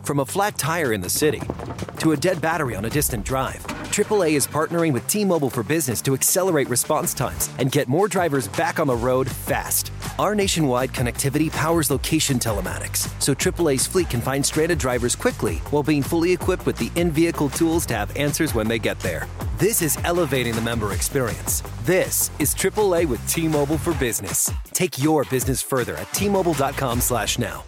From a flat tire in the city to a dead battery on a distant drive, AAA is partnering with T-Mobile for Business to accelerate response times and get more drivers back on the road fast. Our nationwide connectivity powers location telematics, so AAA's fleet can find stranded drivers quickly while being fully equipped with the in-vehicle tools to have answers when they get there. This is elevating the member experience. This is AAA with T-Mobile for Business. Take your business further at T-Mobile.com/now.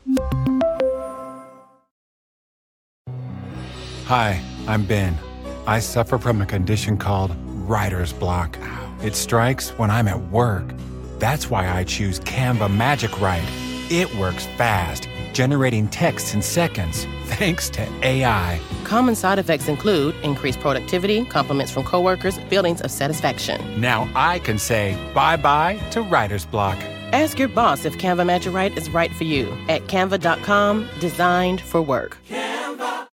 Hi, I'm Ben. I suffer from a condition called writer's block. It strikes when I'm at work. That's why I choose Canva Magic Write. It works fast, generating text in seconds, thanks to AI. Common side effects include increased productivity, compliments from coworkers, feelings of satisfaction. Now I can say bye-bye to writer's block. Ask your boss if Canva Magic Write is right for you at canva.com, designed for work. Canva.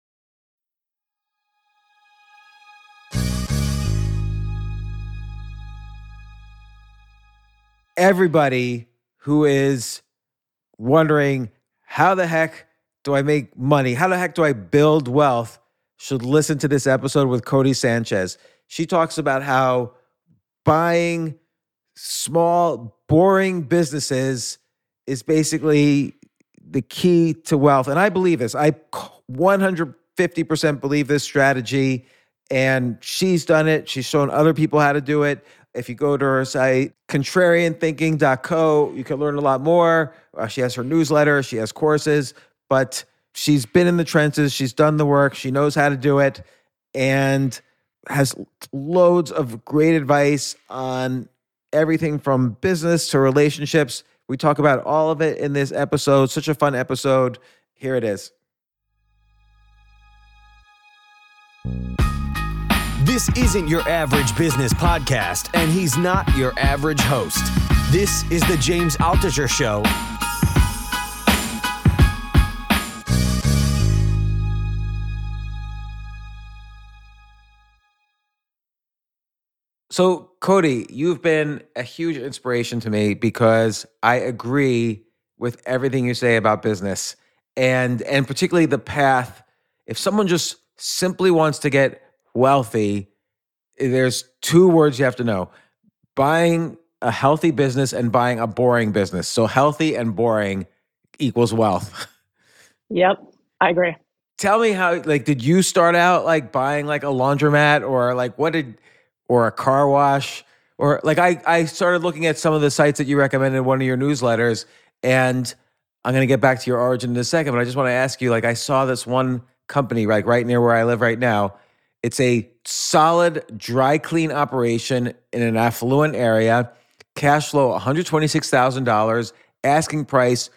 Everybody who is wondering, how the heck do I make money? How the heck do I build wealth? Should listen to this episode with Codie Sanchez. She talks about how buying small, boring businesses is basically the key to wealth. And I believe this. I 150% believe this strategy. And she's done it. She's shown other people how to do it. If you go to her site, contrarianthinking.co, you can learn a lot more. She has her newsletter. She has courses. But she's been in the trenches. She's done the work. She knows how to do it and has loads of great advice on everything from business to relationships. We talk about all of it in this episode. Such a fun episode. Here it is. This isn't your average business podcast, and he's not your average host. This is the James Altucher Show. So, Codie, you've been a huge inspiration to me because I agree with everything you say about business and particularly the path. If someone just simply wants to get wealthy, there's two words you have to know: buying a healthy business and buying a boring business. So healthy and boring equals wealth. Yep, I agree. Tell me how, did you start out buying a laundromat or a car wash? Or I started looking at some of the sites that you recommended in one of your newsletters, and I'm going to get back to your origin in a second, but I just want to ask you, I saw this one company right near where I live right now. It's a solid dry clean operation in an affluent area. Cash flow $126,000, asking price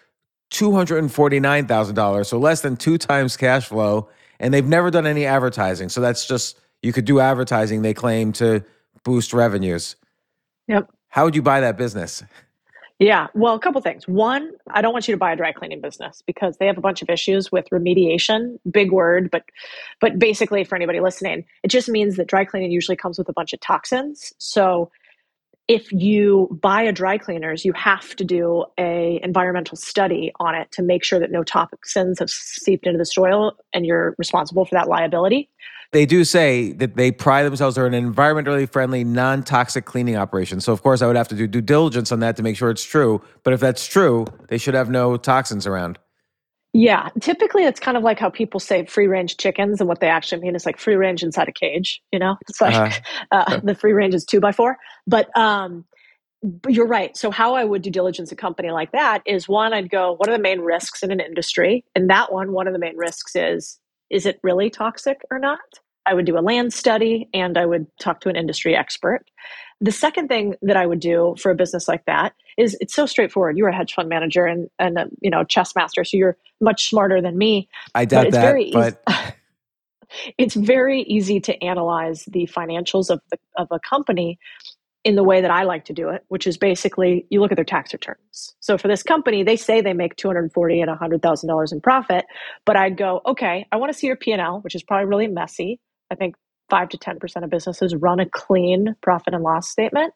$249,000, so less than 2 times cash flow. And they've never done any advertising. So that's just, you could do advertising, they claim, to boost revenues. Yep. How would you buy that business? Yeah, well, a couple things. One, I don't want you to buy a dry cleaning business because they have a bunch of issues with remediation. Big word, but basically for anybody listening, it just means that dry cleaning usually comes with a bunch of toxins. So if you buy a dry cleaners, you have to do a environmental study on it to make sure that no toxins have seeped into the soil, and you're responsible for that liability. They do say that they pride themselves on an environmentally friendly, non-toxic cleaning operation. So, of course, I would have to do due diligence on that to make sure it's true. But if that's true, they should have no toxins around. Yeah, typically it's kind of like how people say free-range chickens, and what they actually mean is free range inside a cage. It's the free range is 2x4. But you're right. So how I would due diligence a company like that is, one, I'd go, what are the main risks in an industry? And that one of the main risks is it really toxic or not? I would do a land study, and I would talk to an industry expert. The second thing that I would do for a business like that is, it's so straightforward. You're a hedge fund manager and a chess master, so you're much smarter than me. I doubt it's that, very but it's very easy to analyze the financials of a company in the way that I like to do it, which is basically you look at their tax returns. So for this company, they say they make $240,000 and $100,000 in profit, but I'd go, okay, I want to see your P&L, which is probably really messy. I think 5 to 10% of businesses run a clean profit and loss statement.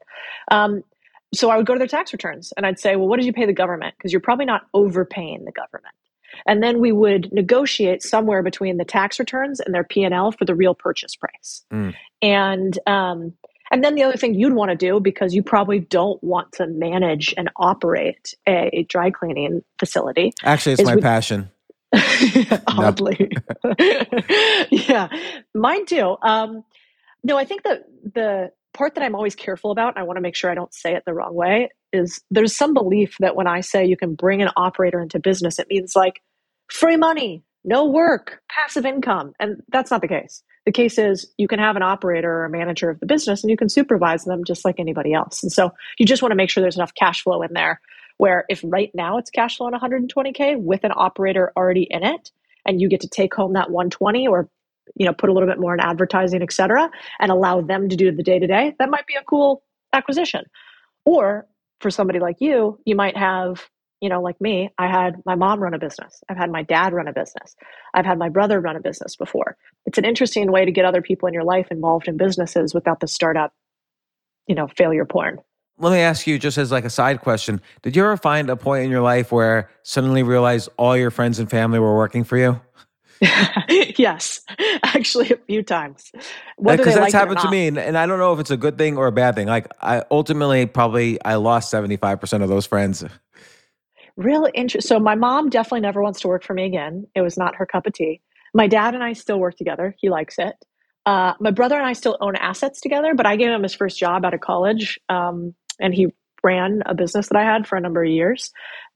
So I would go to their tax returns and I'd say, well, what did you pay the government? Because you're probably not overpaying the government. And then we would negotiate somewhere between the tax returns and their P&L for the real purchase price. And then the other thing you'd want to do, because you probably don't want to manage and operate a dry cleaning facility. Actually, it's my passion. Oddly. Yeah, mine too. No, I think that the part that I'm always careful about, and I want to make sure I don't say it the wrong way, is there's some belief that when I say you can bring an operator into business, it means like free money, no work, passive income. And that's not the case. The case is you can have an operator or a manager of the business and you can supervise them just like anybody else. And so you just want to make sure there's enough cash flow in there where if right now it's cash flow on 120K with an operator already in it, and you get to take home that 120 or put a little bit more in advertising, et cetera, and allow them to do the day-to-day, that might be a cool acquisition. Or for somebody like you might have, like me, I had my mom run a business. I've had my dad run a business. I've had my brother run a business before. It's an interesting way to get other people in your life involved in businesses without the startup, failure porn. Let me ask you, just as like a side question, did you ever find a point in your life where suddenly realize all your friends and family were working for you? Yes, actually a few times. Because that's happened to me, and I don't know if it's a good thing or a bad thing. Like I ultimately I lost 75% of those friends. Real interest. So my mom definitely never wants to work for me again. It was not her cup of tea. My dad and I still work together. He likes it. My brother and I still own assets together, but I gave him his first job out of college, and he ran a business that I had for a number of years.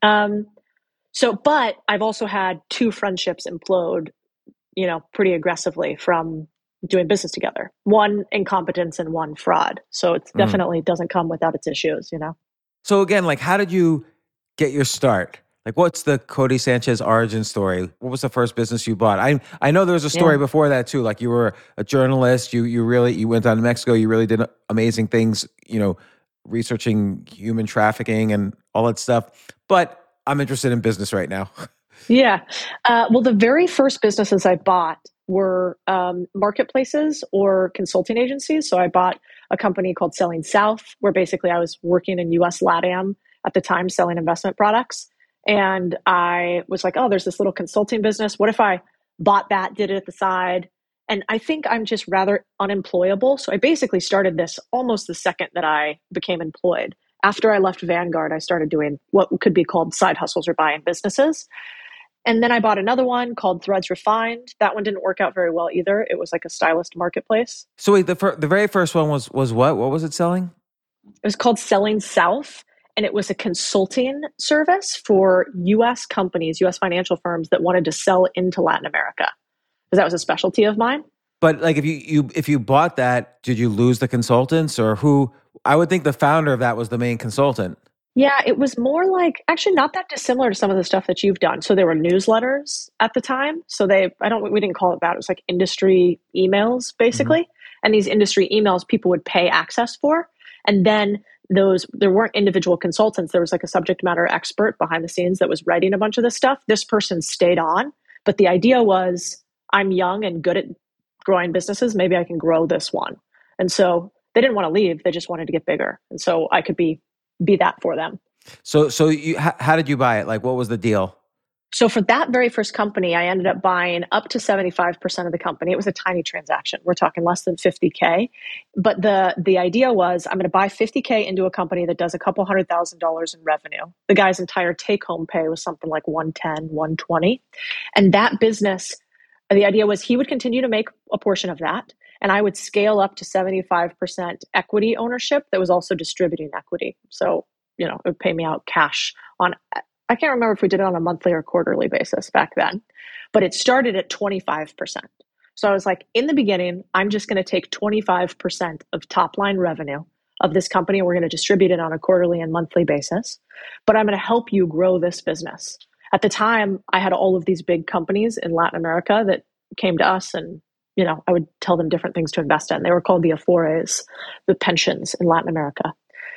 But I've also had 2 friendships implode, pretty aggressively from doing business together. One incompetence and one fraud. So it definitely doesn't come without its issues, So again, like how did you get your start? Like what's the Cody Sanchez origin story? What was the first business you bought? I know there was a story before that too. Like you were a journalist, you went down to Mexico, you really did amazing things, researching human trafficking and all that stuff. But I'm interested in business right now. Yeah. Well, the very first businesses I bought were marketplaces or consulting agencies. So I bought a company called Selling South, where basically I was working in US LATAM at the time selling investment products. And I was like, oh, there's this little consulting business. What if I bought that, did it at the side? And I think I'm just rather unemployable. So I basically started this almost the second that I became employed. After I left Vanguard, I started doing what could be called side hustles or buying businesses. And then I bought another one called Threads Refined. That one didn't work out very well either. It was like a stylist marketplace. So wait, the very first one was what? What was it selling? It was called Selling South. And it was a consulting service for US companies, US financial firms that wanted to sell into Latin America. Because that was a specialty of mine. But like if you bought that, did you lose the consultants or who? I would think the founder of that was the main consultant. Yeah, it was more like actually not that dissimilar to some of the stuff that you've done. So there were newsletters at the time. So we didn't call it that. It was like industry emails basically. Mm-hmm. And these industry emails people would pay access for. And then there weren't individual consultants. There was like a subject matter expert behind the scenes that was writing a bunch of this stuff. This person stayed on, but the idea was I'm young and good at growing businesses. Maybe I can grow this one. And so they didn't want to leave. They just wanted to get bigger. And so I could be that for them. So how did you buy it? Like, what was the deal? So for that very first company, I ended up buying up to 75% of the company. It was a tiny transaction. We're talking less than 50K. But the idea was I'm going to buy 50K into a company that does a couple $100,000 in revenue. The guy's entire take-home pay was something like 110, 120. And that business, the idea was he would continue to make a portion of that. And I would scale up to 75% equity ownership that was also distributing equity. So, it would pay me out cash on, I can't remember if we did it on a monthly or quarterly basis back then, but it started at 25%. So I was like, in the beginning, I'm just going to take 25% of top line revenue of this company. We're going to distribute it on a quarterly and monthly basis, but I'm going to help you grow this business. At the time, I had all of these big companies in Latin America that came to us and I would tell them different things to invest in. They were called the Afores, the pensions in Latin America.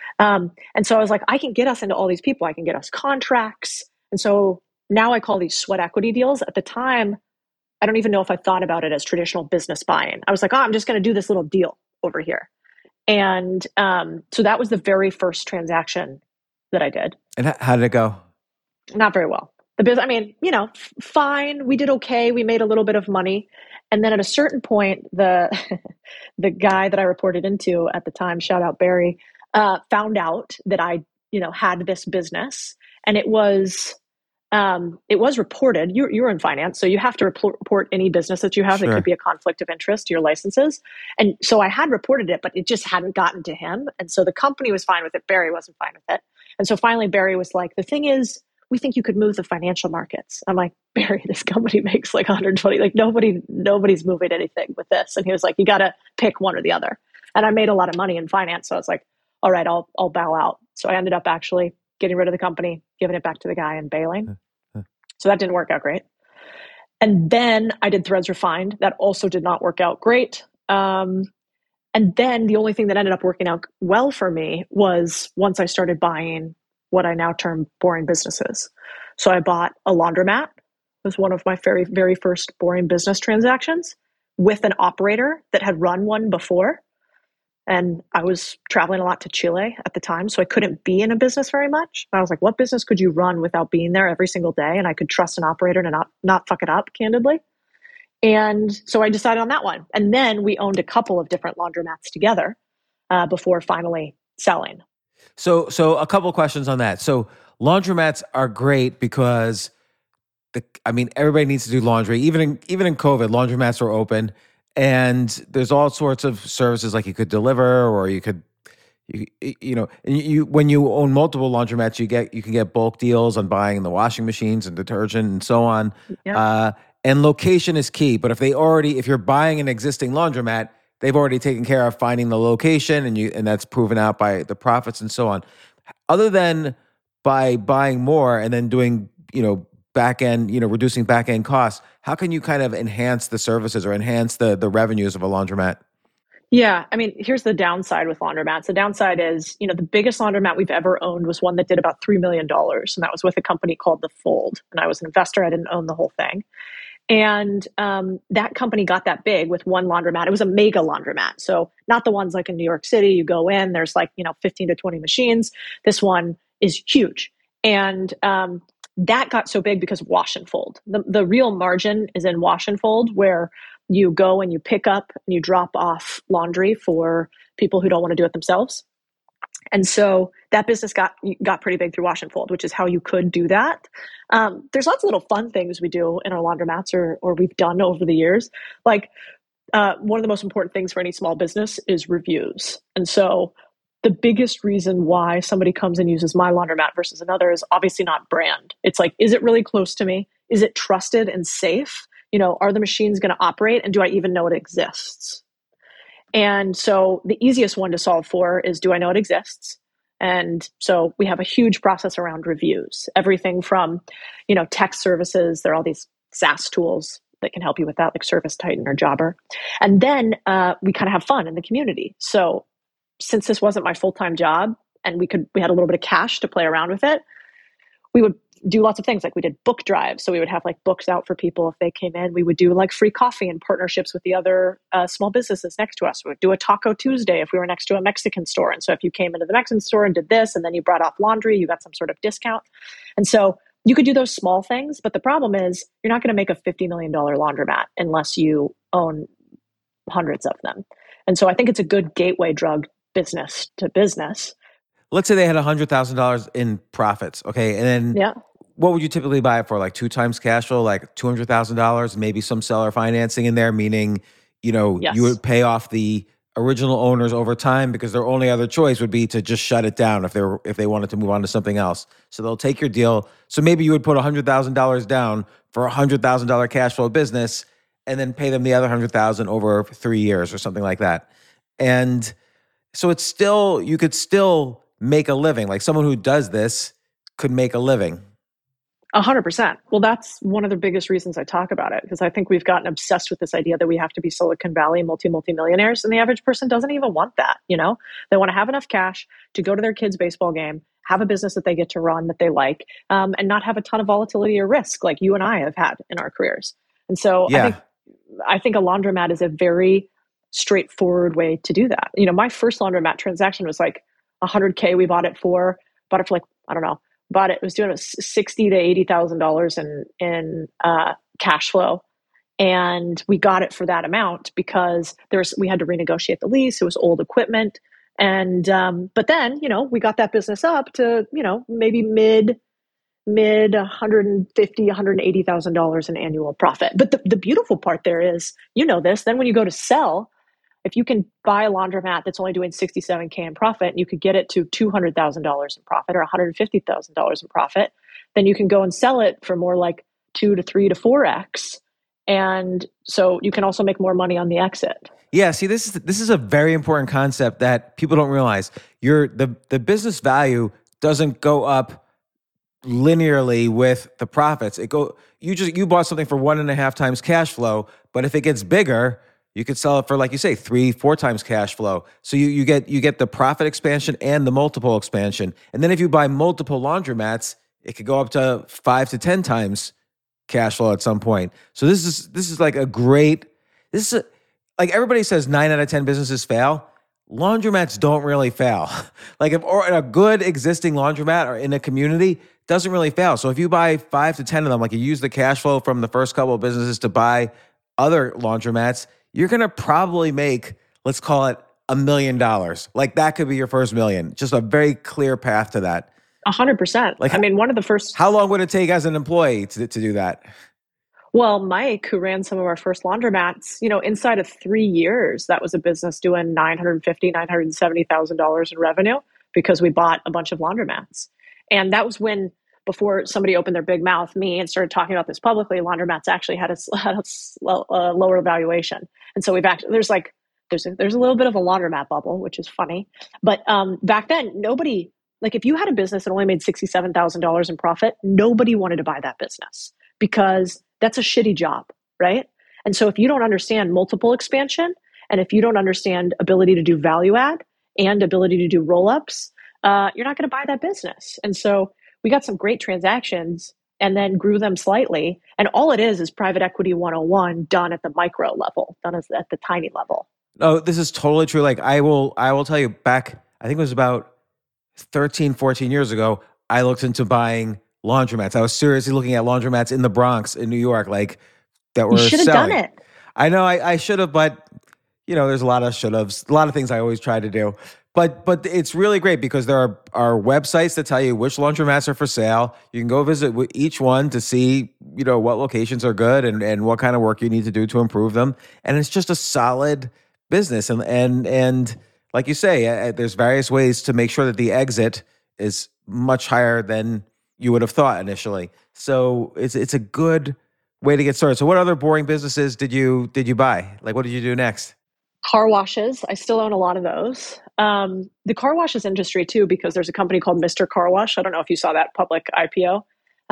And so I was like, I can get us into all these people. I can get us contracts. And so now I call these sweat equity deals. At the time, I don't even know if I thought about it as traditional business buying. I was like, I'm just going to do this little deal over here. And so that was the very first transaction that I did. And how did it go? Not very well. the business, I mean, fine. We did okay. We made a little bit of money. And then at a certain point, the the guy that I reported into at the time, shout out Barry, found out that I, had this business, and it was reported. You were in finance, so you have to report any business that you have that could be a conflict of interest to your licenses. And so I had reported it, but it just hadn't gotten to him. And so the company was fine with it. Barry wasn't fine with it. And so finally Barry was like, the thing is, we think you could move the financial markets. I'm like, Barry, this company makes like 120, like nobody's moving anything with this. And he was like, you got to pick one or the other. And I made a lot of money in finance. So I was like, all right, I'll bow out. So I ended up actually getting rid of the company, giving it back to the guy, and bailing. So that didn't work out great. And then I did Threads Refined. That also did not work out great. And then the only thing that ended up working out well for me was once I started buying what I now term boring businesses. So I bought a laundromat. It was one of my very, very first boring business transactions with an operator that had run one before. And I was traveling a lot to Chile at the time, so I couldn't be in a business very much. And I was like, what business could you run without being there every single day? And I could trust an operator to not fuck it up, candidly. And so I decided on that one. And then we owned a couple of different laundromats together before finally selling. So a couple of questions on that. So laundromats are great because everybody needs to do laundry. Even in COVID, laundromats were open. And there's all sorts of services, like you could deliver, or you could, when you own multiple laundromats, you can get bulk deals on buying the washing machines and detergent and so on. Yeah. And location is key. But if you're buying an existing laundromat, they've already taken care of finding the location, and that's proven out by the profits and so on. Other than by buying more and then doing, back end, reducing back end costs, how can you kind of enhance the services or enhance the revenues of a laundromat? Yeah. I mean, here's the downside with laundromats. The downside is, the biggest laundromat we've ever owned was one that did about $3 million. And that was with a company called The Fold. And I was an investor. I didn't own the whole thing. And that company got that big with one laundromat. It was a mega laundromat. So not the ones like in New York City, you go in, there's like, 15 to 20 machines. This one is huge. And that got so big because of wash and fold. The real margin is in wash and fold, where you go and you pick up and you drop off laundry for people who don't want to do it themselves. And so that business got pretty big through wash and fold, which is how you could do that. There's lots of little fun things we do in our laundromats or we've done over the years. Like one of the most important things for any small business is reviews. And so the biggest reason why somebody comes and uses my laundromat versus another is obviously not brand. It's like, is it really close to me? Is it trusted and safe? Are the machines going to operate? And do I even know it exists? And so the easiest one to solve for is, do I know it exists? And so we have a huge process around reviews, everything from, text services. There are all these SaaS tools that can help you with that, like ServiceTitan or Jobber. And then we kind of have fun in the community. So since this wasn't my full-time job and we had a little bit of cash to play around with it, we would do lots of things. Like we did book drives. So we would have like books out for people if they came in. We would do like free coffee and partnerships with the other small businesses next to us. We would do a Taco Tuesday if we were next to a Mexican store. And so if you came into the Mexican store and did this, and then you brought off laundry, you got some sort of discount. And so you could do those small things. But the problem is you're not going to make a $50 million laundromat unless you own hundreds of them. And so I think it's a good gateway drug business to business. Let's say they had $100,000 in profits. Okay. And then what would you typically buy it for? Like 2 times cash flow, like $200,000, maybe some seller financing in there, meaning, you would pay off the original owners over time, because their only other choice would be to just shut it down if they wanted to move on to something else. So they'll take your deal. So maybe you would put $100,000 down for $100,000 cash flow business, and then pay them the other $100,000 over 3 years or something like that. And so you could still make a living. Like someone who does this could make a living. 100%. Well, that's one of the biggest reasons I talk about it, because I think we've gotten obsessed with this idea that we have to be Silicon Valley multi-millionaires, and the average person doesn't even want that. They want to have enough cash to go to their kid's baseball game, have a business that they get to run that they like, and not have a ton of volatility or risk like you and I have had in our careers. And so I think a laundromat is a very straightforward way to do that. My first laundromat transaction was like $100K. We bought it for like, I don't know, bought it. It was doing $60,000 to $80,000 in cash flow. And we got it for that amount because we had to renegotiate the lease. It was old equipment. And, but then, we got that business up to, maybe mid $150,000, $180,000 in annual profit. But the beautiful part there is, this, then when you go to sell, if you can buy a laundromat that's only doing $67K in profit, and you could get it to $200,000 in profit or $150,000 in profit, then you can go and sell it for more like 2 to 3 to 4x. And so you can also make more money on the exit. Yeah, see, this is a very important concept that people don't realize. The business value doesn't go up linearly with the profits. You bought something for 1.5 times cash flow, but if it gets bigger, you could sell it for, like you say, 3-4 times cash flow. So you get the profit expansion and the multiple expansion. And then if you buy multiple laundromats, it could go up to 5 to 10 times cash flow at some point. So this is like like everybody says 9 out of 10 businesses fail. Laundromats don't really fail. Like a good existing laundromat or in a community doesn't really fail. So if you buy 5 to 10 of them, like you use the cash flow from the first couple of businesses to buy other laundromats, you're going to probably make, let's call it $1 million. Like that could be your first million. Just a very clear path to that. 100%. Like, one of the first. How long would it take as an employee to do that? Well, Mike, who ran some of our first laundromats, inside of 3 years, that was a business doing $950,000, $970,000 in revenue because we bought a bunch of laundromats. And that was when, before somebody opened their big mouth, me, and started talking about this publicly, laundromats actually had a lower valuation. And so there's a little bit of a laundromat bubble, which is funny. But back then, nobody, like if you had a business that only made $67,000 in profit, nobody wanted to buy that business because that's a shitty job, right? And so if you don't understand multiple expansion, and if you don't understand ability to do value add and ability to do roll-ups, you're not going to buy that business. And so we got some great transactions and then grew them slightly. And all it is private equity 101 done at the micro level, done at the tiny level. Oh, this is totally true. Like I will tell you, back, I think it was about 13, 14 years ago, I looked into buying laundromats. I was seriously looking at laundromats in the Bronx in New York, like that were selling. You should have done it. I know I should have, but there's a lot of should haves, a lot of things I always try to do. But it's really great because there are websites that tell you which laundromats are for sale. You can go visit each one to see, what locations are good and what kind of work you need to do to improve them. And it's just a solid business. And like you say, there's various ways to make sure that the exit is much higher than you would have thought initially. So it's a good way to get started. So what other boring businesses did you buy? Like what did you do next? Car washes. I still own a lot of those. The car washes industry too, because there's a company called Mr. Car Wash. I don't know if you saw that public IPO,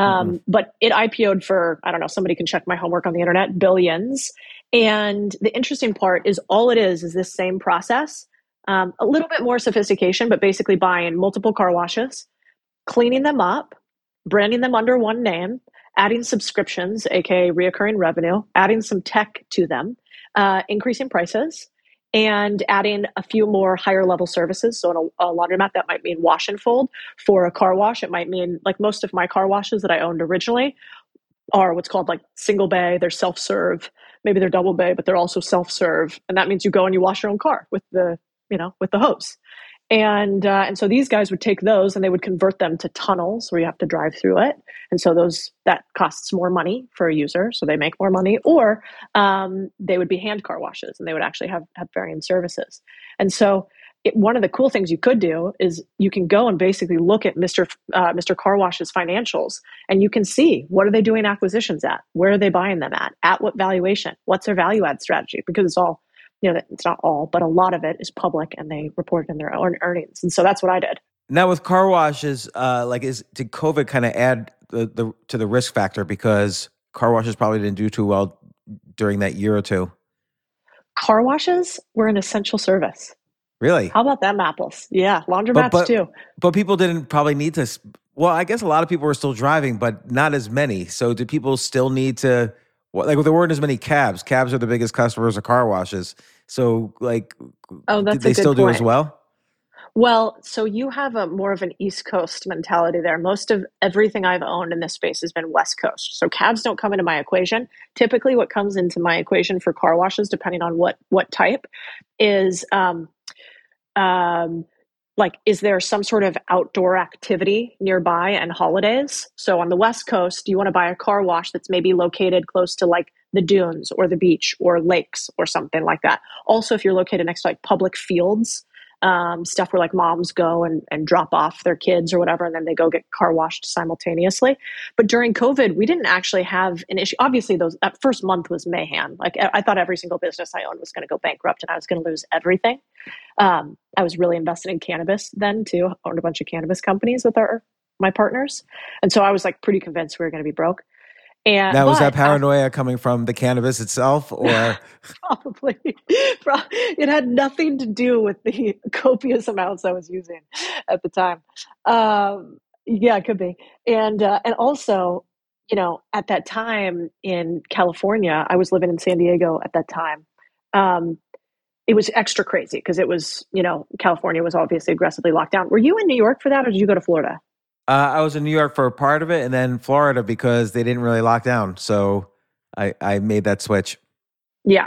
but it IPO'd for, I don't know, somebody can check my homework on the internet, billions. And the interesting part is all it is this same process, a little bit more sophistication, but basically buying multiple car washes, cleaning them up, branding them under one name, adding subscriptions, aka reoccurring revenue, adding some tech to them, increasing prices, and adding a few more higher level services. So in a laundromat, that might mean wash and fold. For a car wash, it might mean, like most of my car washes that I owned originally are what's called like single bay. They're self-serve. Maybe they're double bay, but they're also self-serve. And that means you go and you wash your own car with the hose. And so these guys would take those and they would convert them to tunnels where you have to drive through it. And so that costs more money for a user, so they make more money. Or they would be hand car washes and they would actually have varying services. And so one of the cool things you could do is you can go and basically look at Mr. Car Wash's financials, and you can see what are they doing acquisitions at, where are they buying them at what valuation, what's their value add strategy, because it's all, it's not all, but a lot of it is public and they report in their own earnings. And so that's what I did. Now with car washes, did COVID kind of add to the risk factor because car washes probably didn't do too well during that year or two? Car washes were an essential service. Really? How about them apples? Yeah, laundromats too. But people didn't probably need to. Well, I guess a lot of people were still driving, but not as many. So did people still need to? Like there weren't as many cabs. Cabs are the biggest customers of car washes. So did they still do as well? Well, so you have a more of an East Coast mentality there. Most of everything I've owned in this space has been West Coast. So cabs don't come into my equation. Typically what comes into my equation for car washes, depending on what type, is um, like, is there some sort of outdoor activity nearby and holidays? So on the West Coast, you want to buy a car wash that's maybe located close to like the dunes or the beach or lakes or something like that. Also, if you're located next to like public fields, stuff where like moms go and drop off their kids or whatever, and then they go get car washed simultaneously. But during COVID, we didn't actually have an issue. Obviously, that first month was mayhem. Like I thought every single business I owned was going to go bankrupt and I was going to lose everything. I was really invested in cannabis then too. Owned a bunch of cannabis companies with my partners, and so I was like pretty convinced we were going to be broke. And now, was that paranoia coming from the cannabis itself, or probably it had nothing to do with the copious amounts I was using at the time? Yeah, it could be. And also, at that time in California, I was living in San Diego at that time. It was extra crazy because it was, California was obviously aggressively locked down. Were you in New York for that, or did you go to Florida? I was in New York for a part of it, and then Florida because they didn't really lock down. So I made that switch. Yeah.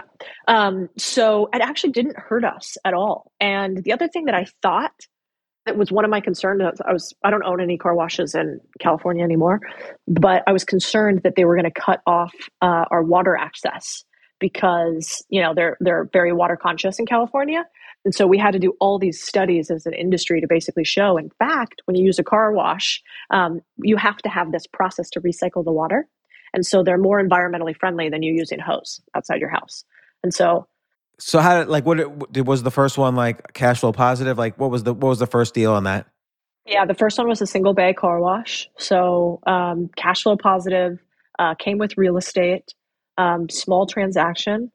So it actually didn't hurt us at all. And the other thing that I thought that was one of my concerns, I don't own any car washes in California anymore, but I was concerned that they were going to cut off our water access because, they're very water conscious in California. And so we had to do all these studies as an industry to basically show, in fact, when you use a car wash, you have to have this process to recycle the water. And so they're more environmentally friendly than you using hose outside your house. And so how did, what was the first one, like cash flow positive? Like what was the first deal on that? Yeah, the first one was a single bay car wash. So cash flow positive, came with real estate, small transaction.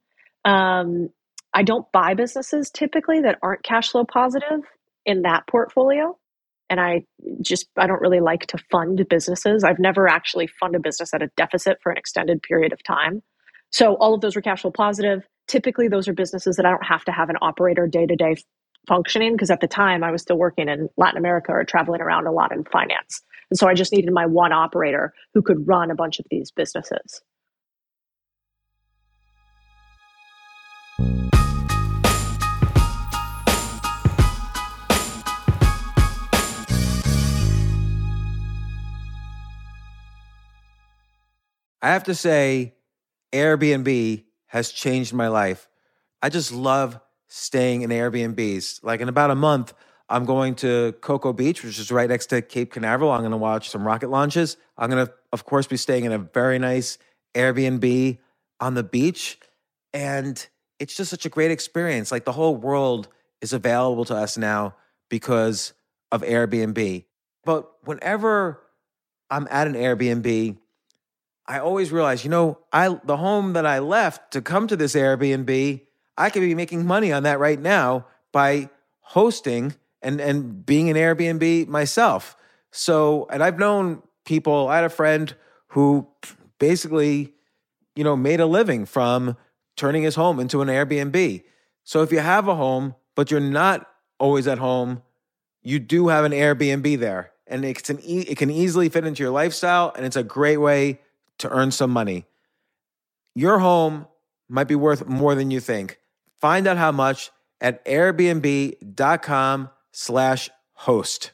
I don't buy businesses typically that aren't cash flow positive in that portfolio. And I don't really like to fund businesses. I've never actually funded a business at a deficit for an extended period of time. So all of those were cash flow positive. Typically, those are businesses that I don't have to have an operator day-to-day functioning, because at the time I was still working in Latin America or traveling around a lot in finance. And so I just needed my one operator who could run a bunch of these businesses. I have to say, Airbnb has changed my life. I just love staying in Airbnbs. Like in about a month, I'm going to Cocoa Beach, which is right next to Cape Canaveral. I'm going to watch some rocket launches. I'm going to, of course, be staying in a very nice Airbnb on the beach. And it's just such a great experience. Like the whole world is available to us now because of Airbnb. But whenever I'm at an Airbnb, I always realize, the home that I left to come to this Airbnb, I could be making money on that right now by hosting and being an Airbnb myself. So, and I've known people, I had a friend who basically, made a living from turning his home into an Airbnb. So if you have a home, but you're not always at home, you do have an Airbnb there. And it can easily fit into your lifestyle, and it's a great way to earn some money. Your home might be worth more than you think. Find out how much at airbnb.com/host.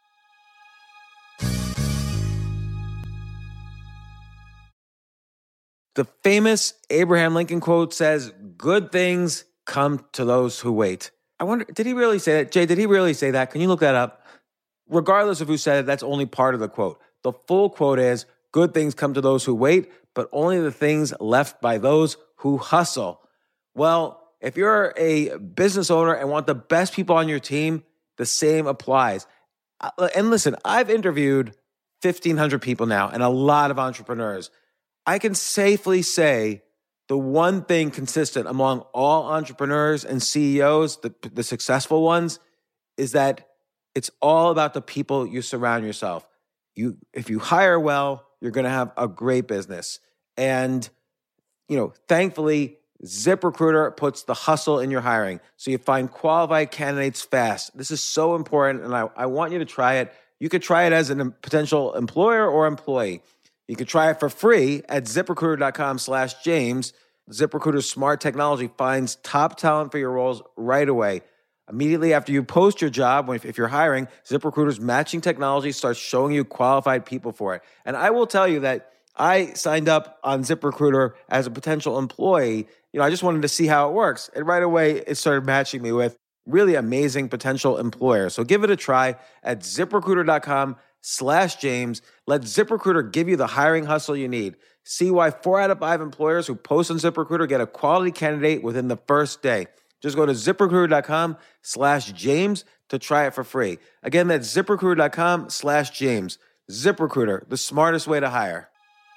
The famous Abraham Lincoln quote says, "Good things come to those who wait." I wonder, did he really say that? Jay, did he really say that? Can you look that up? Regardless of who said it, that's only part of the quote. The full quote is, "Good things come to those who wait, but only the things left by those who hustle." Well, if you're a business owner and want the best people on your team, the same applies. And listen, I've interviewed 1,500 people now and a lot of entrepreneurs. I can safely say the one thing consistent among all entrepreneurs and CEOs, the successful ones, is that it's all about the people you surround yourself. If you hire well, you're going to have a great business. And, thankfully, ZipRecruiter puts the hustle in your hiring so you find qualified candidates fast. This is so important, and I want you to try it. You could try it as a potential employer or employee. You could try it for free at ZipRecruiter.com/James. ZipRecruiter's smart technology finds top talent for your roles right away. Immediately after you post your job, if you're hiring, ZipRecruiter's matching technology starts showing you qualified people for it. And I will tell you that I signed up on ZipRecruiter as a potential employee. I just wanted to see how it works. And right away, it started matching me with really amazing potential employers. So give it a try at ZipRecruiter.com/James. Let ZipRecruiter give you the hiring hustle you need. See why 4 out of 5 employers who post on ZipRecruiter get a quality candidate within the first day. Just go to ZipRecruiter.com/James to try it for free. Again, that's ZipRecruiter.com/James. ZipRecruiter, the smartest way to hire.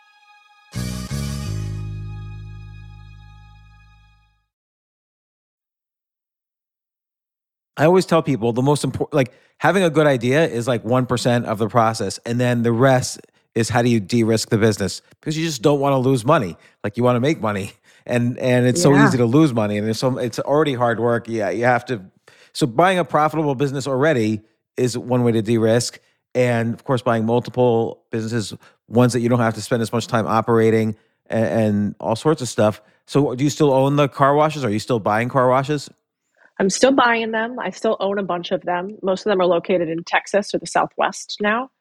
I always tell people the most important, like having a good idea is like 1% of the process. And then the rest is how do you de-risk the business? Because you just don't want to lose money. Like you want to make money. And it's so easy to lose money. And it's already hard work. Yeah, you have to. So buying a profitable business already is one way to de-risk. And of course, buying multiple businesses, ones that you don't have to spend as much time operating and all sorts of stuff. So do you still own the car washes? Are you still buying car washes? I'm still buying them. I still own a bunch of them. Most of them are located in Texas or the Southwest now.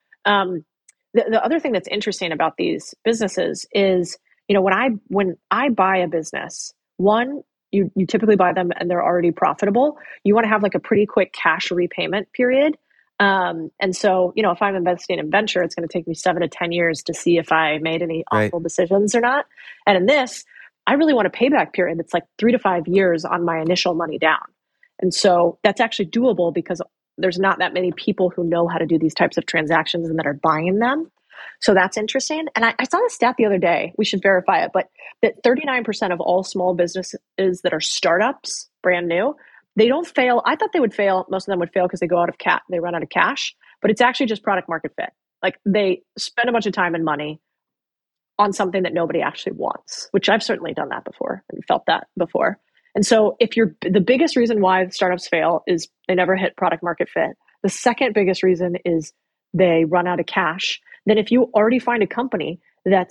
The other thing that's interesting about these businesses is, when I buy a business, one, you typically buy them and they're already profitable. You want to have like a pretty quick cash repayment period. And so, if I'm investing in venture, it's going to take me 7 to 10 years to see if I made any awful decisions or not. And in this, I really want a payback period that's like 3 to 5 years on my initial money down. And so that's actually doable because there's not that many people who know how to do these types of transactions and that are buying them. So that's interesting. And I saw a stat the other day, we should verify it, but that 39% of all small businesses that are startups, brand new, they don't fail. I thought they would fail. Most of them would fail because they run out of cash, but it's actually just product market fit. Like they spend a bunch of time and money on something that nobody actually wants, which I've certainly done that before and felt that before. And so the biggest reason why startups fail is they never hit product market fit. The second biggest reason is they run out of cash. Then if you already find a company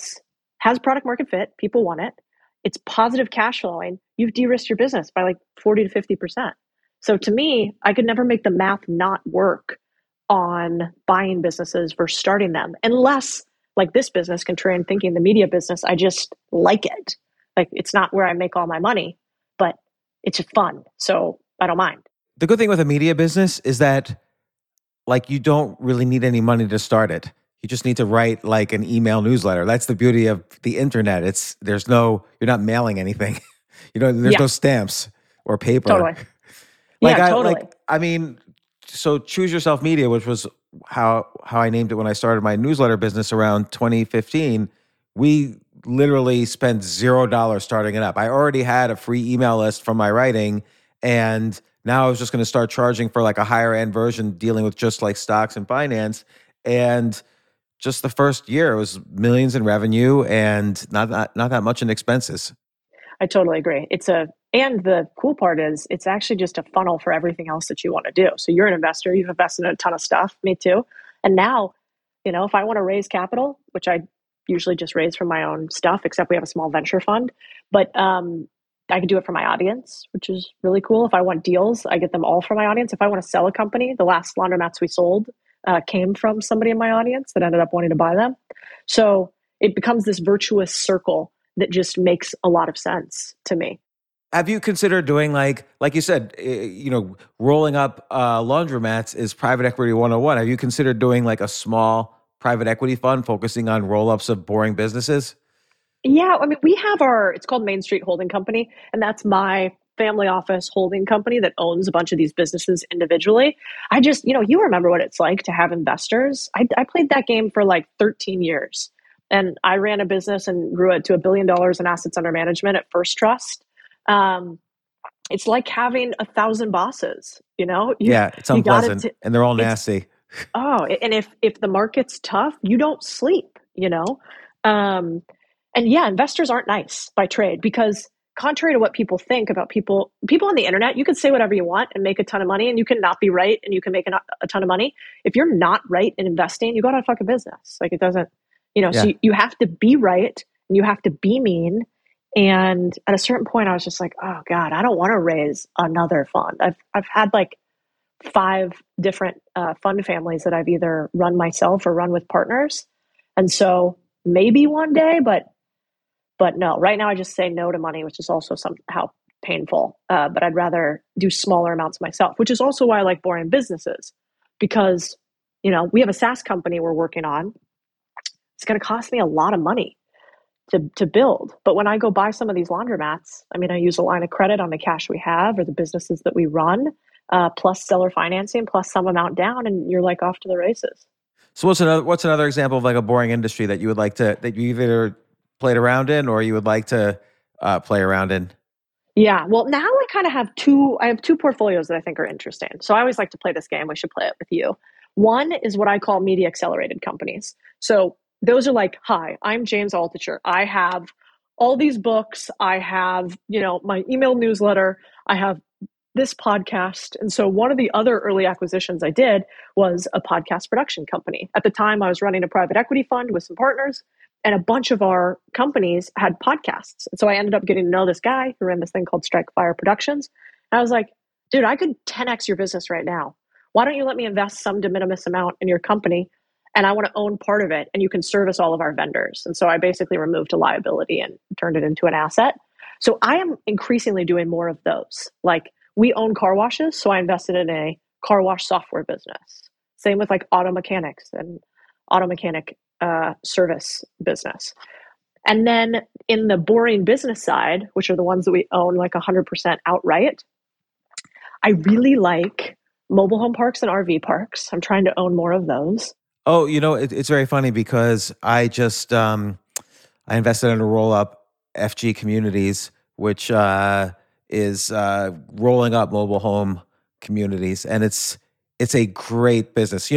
has product market fit, people want it, it's positive cash flowing, you've de-risked your business by like 40 to 50%. So to me, I could never make the math not work on buying businesses versus starting them, unless like this business, Contrarian Thinking, the media business, I just like it. Like it's not where I make all my money, but it's fun. So I don't mind. The good thing with a media business is that like you don't really need any money to start it. You just need to write like an email newsletter. That's the beauty of the internet. You're not mailing anything. There's no stamps or paper. Totally. Totally. So Choose Yourself Media, which was how I named it when I started my newsletter business around 2015, we literally spent $0 starting it up. I already had a free email list from my writing, and now I was just going to start charging for like a higher end version dealing with just like stocks and finance. And just the first year, it was millions in revenue and not that much in expenses. I totally agree. And the cool part is it's actually just a funnel for everything else that you want to do. So you're an investor, you've invested in a ton of stuff, me too. And now, if I want to raise capital, which I usually just raise from my own stuff, except we have a small venture fund, but I can do it for my audience, which is really cool. If I want deals, I get them all from my audience. If I want to sell a company, the last laundromats we sold came from somebody in my audience that ended up wanting to buy them. So it becomes this virtuous circle that just makes a lot of sense to me. Have you considered doing like you said, rolling up laundromats is private equity 101. Have you considered doing like a small private equity fund focusing on roll-ups of boring businesses? Yeah, we have it's called Main Street Holding Company, and that's my family office holding company that owns a bunch of these businesses individually. I just, you remember what it's like to have investors. I played that game for like 13 years, and I ran a business and grew it to $1 billion in assets under management at First Trust. It's like having 1,000 bosses, it's unpleasant and they're all nasty. And if the market's tough, you don't sleep, and investors aren't nice by trade because contrary to what people think about people on the internet, you can say whatever you want and make a ton of money, and you can not be right and you can make a ton of money. If you're not right in investing, you go out of fucking business. Like it doesn't, so you have to be right and you have to be mean. And at a certain point I was just like, oh God, I don't want to raise another fund. I've had like 5 different fund families that I've either run myself or run with partners. And so maybe one day, but no, right now I just say no to money, which is also somehow painful. But I'd rather do smaller amounts myself, which is also why I like boring businesses, because, we have a SaaS company we're working on. It's going to cost me a lot of money to build. But when I go buy some of these laundromats, I use a line of credit on the cash we have or the businesses that we run, plus seller financing, plus some amount down, and you're like off to the races. So what's another example of like a boring industry that you would like that you either played around in or you would like to play around in? Yeah. Well, now I kind of have I have two portfolios that I think are interesting. So I always like to play this game. We should play it with you. One is what I call media accelerated companies. So those are like, hi, I'm James Altucher. I have all these books. I have, my email newsletter. I have this podcast. And so one of the other early acquisitions I did was a podcast production company. At the time, I was running a private equity fund with some partners, and a bunch of our companies had podcasts. And so I ended up getting to know this guy who ran this thing called Strike Fire Productions. And I was like, dude, I could 10x your business right now. Why don't you let me invest some de minimis amount in your company? And I want to own part of it, and you can service all of our vendors. And so I basically removed a liability and turned it into an asset. So I am increasingly doing more of those. Like, we own car washes, so I invested in a car wash software business. Same with like auto mechanics and auto mechanic service business. And then in the boring business side, which are the ones that we own like 100% outright, I really like mobile home parks and RV parks. I'm trying to own more of those. Oh, it's very funny because I just I invested in a roll-up FG Communities, which is rolling up mobile home communities, and it's a great business.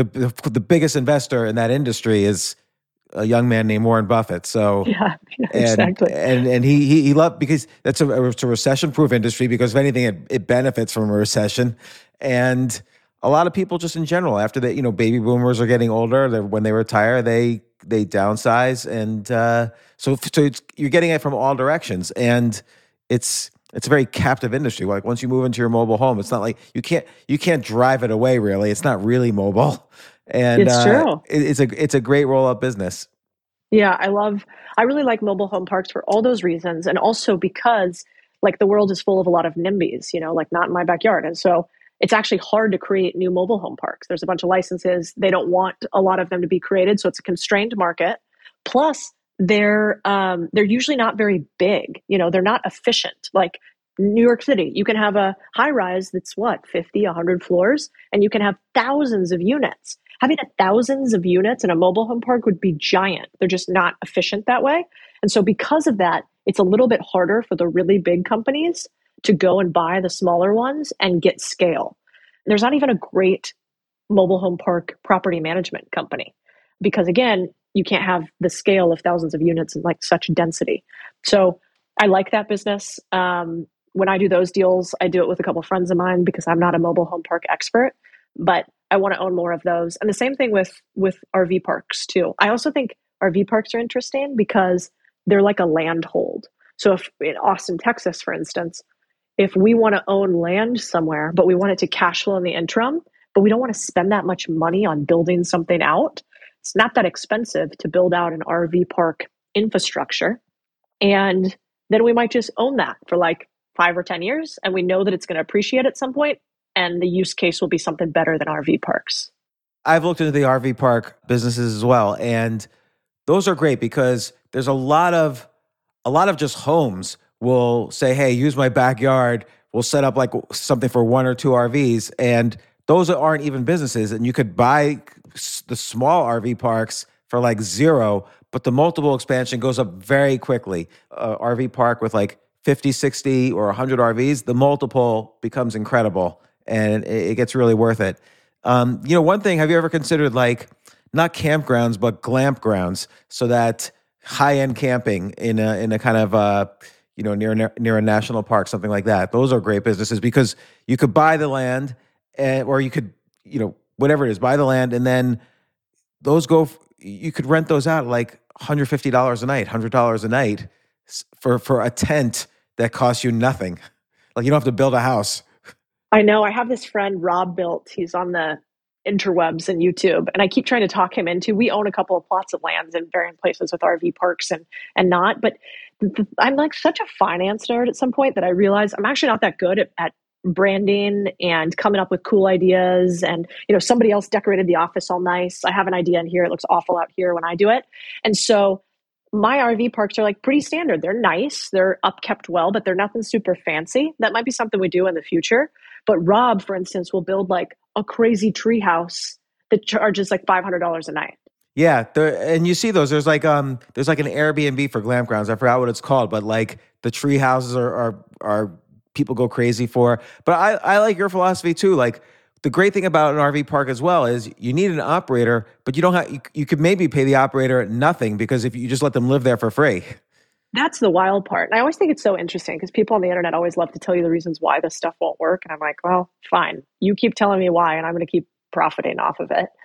The biggest investor in that industry is a young man named Warren Buffett. So exactly. And he loved, because it's a recession-proof industry, because if anything, it benefits from a recession. And a lot of people just in general, after that, baby boomers are getting older. When they retire, they downsize, and so you're getting it from all directions, and it's a very captive industry. Like, once you move into your mobile home, it's not like you can't drive it away. Really, it's not really mobile, and it's true. It's a great roll up business. Yeah, I really like mobile home parks for all those reasons, and also because like the world is full of a lot of NIMBYs, like not in my backyard, and so it's actually hard to create new mobile home parks. There's a bunch of licenses. They don't want a lot of them to be created, so it's a constrained market. Plus, they're usually not very big. They're not efficient. Like New York City, you can have a high rise that's 50, 100 floors, and you can have thousands of units. Having thousands of units in a mobile home park would be giant. They're just not efficient that way. And so because of that, it's a little bit harder for the really big companies to go and buy the smaller ones and get scale. There's not even a great mobile home park property management company, because again, you can't have the scale of thousands of units and like such density. So I like that business. When I do those deals, I do it with a couple of friends of mine, because I'm not a mobile home park expert, but I want to own more of those. And the same thing with RV parks too. I also think RV parks are interesting because they're like a land hold. So if in Austin, Texas, for instance, if we want to own land somewhere, but we want it to cash flow in the interim, but we don't want to spend that much money on building something out, it's not that expensive to build out an RV park infrastructure. And then we might just own that for like 5 or 10 years. And we know that it's going to appreciate at some point, and the use case will be something better than RV parks. I've looked into the RV park businesses as well, and those are great because there's a lot of just homes will say, hey, use my backyard. We'll set up like something for 1 or 2 RVs. And those aren't even businesses. And you could buy the small RV parks for like 0, but the multiple expansion goes up very quickly. RV park with like 50, 60, or 100 RVs, the multiple becomes incredible, and it gets really worth it. One thing, have you ever considered like not campgrounds, but glamp grounds, so that high-end camping in a kind of near a national park, something like that. Those are great businesses because you could buy the land, or you could, whatever it is, buy the land, and then you could rent those out like $150 a night, $100 a night for a tent that costs you nothing. Like you don't have to build a house. I know. I have this friend, Rob Built. He's on the interwebs and YouTube, and I keep trying to talk him into. We own a couple of plots of lands in varying places with RV parks and not. But I'm like such a finance nerd at some point that I realize I'm actually not that good at branding and coming up with cool ideas. And somebody else decorated the office all nice. I have an idea in here. It looks awful out here when I do it. And so my RV parks are like pretty standard. They're nice. They're upkept well, but they're nothing super fancy. That might be something we do in the future. But Rob, for instance, will build like a crazy tree house that charges like $500 a night. Yeah, and you see those. There's like an Airbnb for glam grounds. I forgot what it's called, but like the tree houses are people go crazy for. But I like your philosophy too. Like the great thing about an RV park as well is you need an operator, but you don't have. You could maybe pay the operator nothing because if you just let them live there for free. That's the wild part. And I always think it's so interesting because people on the internet always love to tell you the reasons why this stuff won't work. And I'm like, well, fine. You keep telling me why, and I'm going to keep profiting off of it.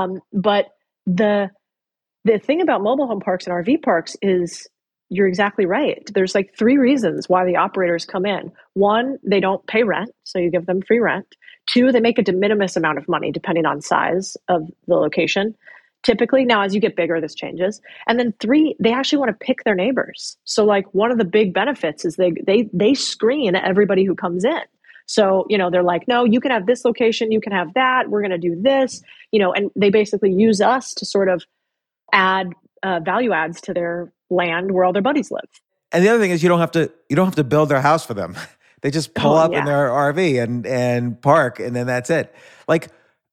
But the thing about mobile home parks and RV parks is you're exactly right. There's like 3 reasons why the operators come in. 1, they don't pay rent, so you give them free rent. 2, they make a de minimis amount of money depending on size of the location. Typically, now as you get bigger, this changes. And then 3, they actually want to pick their neighbors. So like one of the big benefits is they screen everybody who comes in. So, they're like, no, you can have this location, you can have that, we're going to do this, and they basically use us to sort of add value adds to their land where all their buddies live. And the other thing is you don't have to build their house for them. They just pull up in their RV and park, and then that's it. Like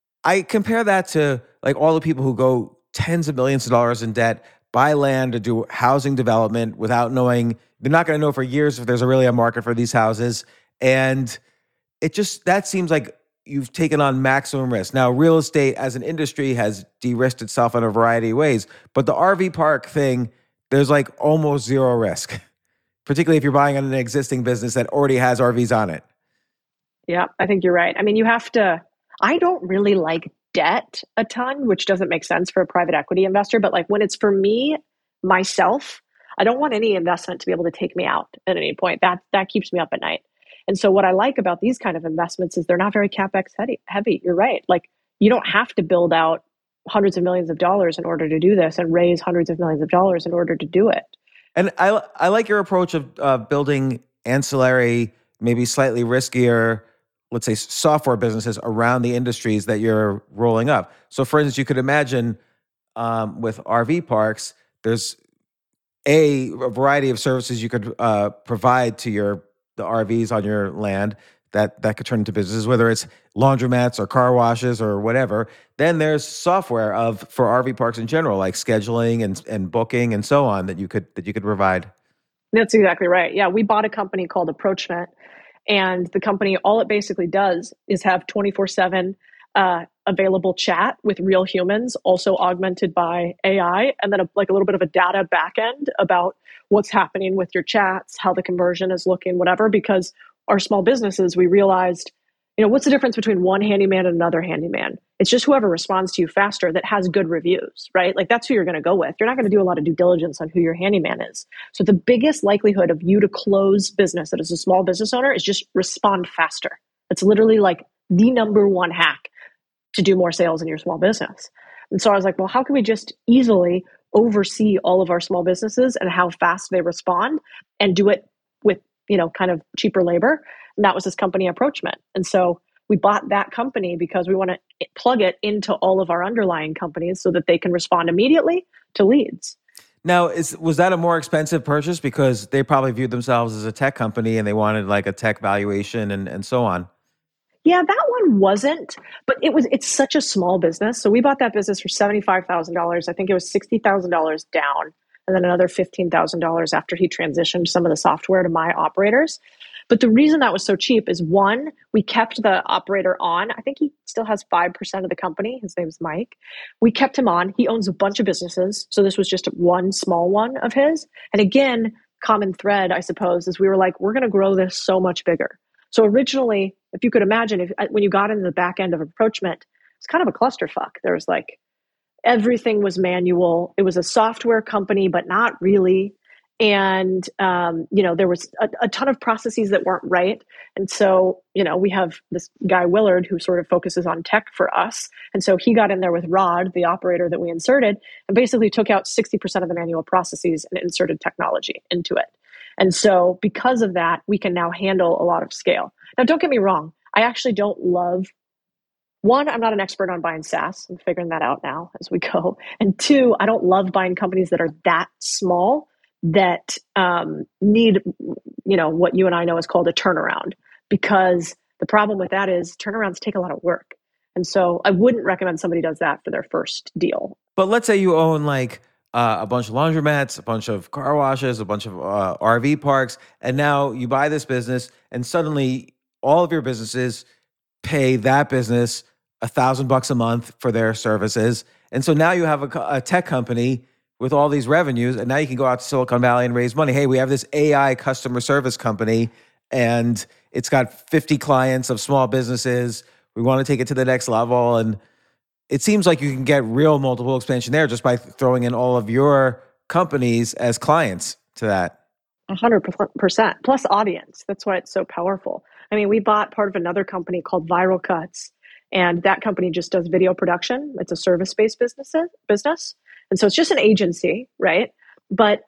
I compare that to like all the people who go tens of millions of dollars in debt, buy land to do housing development without knowing. They're not going to know for years if there's really a market for these houses. And that seems like you've taken on maximum risk. Now, real estate as an industry has de-risked itself in a variety of ways, but the RV park thing, there's like almost zero risk, particularly if you're buying an existing business that already has RVs on it. Yeah, I think you're right. I mean, I don't really like debt a ton, which doesn't make sense for a private equity investor, but like when it's for me, myself, I don't want any investment to be able to take me out at any point. That keeps me up at night. And so what I like about these kind of investments is they're not very CapEx heavy. You're right. Like you don't have to build out hundreds of millions of dollars in order to do this and raise hundreds of millions of dollars in order to do it. And I like your approach of building ancillary, maybe slightly riskier, let's say software businesses around the industries that you're rolling up. So for instance, you could imagine with RV parks, there's a variety of services you could provide to the RVs on your land that could turn into businesses, whether it's laundromats or car washes or whatever. Then there's software for RV parks in general, like scheduling and booking and so on that you could provide. That's exactly right. Yeah, we bought a company called Approachment, and the company, all it basically does is have 24/7 available chat with real humans, also augmented by AI, and then a little bit of a data backend about what's happening with your chats, how the conversion is looking, whatever. Because our small businesses, we realized, what's the difference between one handyman and another handyman? It's just whoever responds to you faster that has good reviews, right? Like that's who you're going to go with. You're not going to do a lot of due diligence on who your handyman is. So the biggest likelihood of you to close business that is a small business owner is just respond faster. It's literally like the number one hack to do more sales in your small business. And so I was like, well, how can we just easily oversee all of our small businesses and how fast they respond and do it with, kind of cheaper labor? And that was this company Approachment. And so we bought that company because we want to plug it into all of our underlying companies so that they can respond immediately to leads. Now, was that a more expensive purchase because they probably viewed themselves as a tech company and they wanted like a tech valuation and so on? Yeah, that one wasn't, but it's such a small business. So we bought that business for $75,000. I think it was $60,000 down and then another $15,000 after he transitioned some of the software to my operators. But the reason that was so cheap is 1, we kept the operator on. I think he still has 5% of the company. His name's Mike. We kept him on. He owns a bunch of businesses. So this was just one small one of his. And again, common thread, I suppose, is we were like, we're going to grow this so much bigger. So originally, if you could imagine, when you got into the back end of Approachment, it's kind of a clusterfuck. There was like, everything was manual. It was a software company, but not really. And, there was a ton of processes that weren't right. And so, we have this guy, Willard, who sort of focuses on tech for us. And so he got in there with Rod, the operator that we inserted, and basically took out 60% of the manual processes and inserted technology into it. And so because of that, we can now handle a lot of scale. Now, don't get me wrong. I actually don't love, one, I'm not an expert on buying SaaS. I'm figuring that out now as we go. And two, I don't love buying companies that are that small that need, what you and I know is called a turnaround, because the problem with that is turnarounds take a lot of work. And so I wouldn't recommend somebody does that for their first deal. But let's say you own like a bunch of laundromats, a bunch of car washes, a bunch of RV parks, and now you buy this business and suddenly all of your businesses pay that business $1,000 a month for their services. And so now you have a tech company with all these revenues, and now you can go out to Silicon Valley and raise money. Hey, we have this AI customer service company, and it's got 50 clients of small businesses. We want to take it to the next level. And it seems like you can get real multiple expansion there just by throwing in all of your companies as clients to that. 100% plus audience. That's why it's so powerful. I mean, we bought part of another company called Viral Cuts, and that company just does video production. It's a service-based business. And so it's just an agency, right? But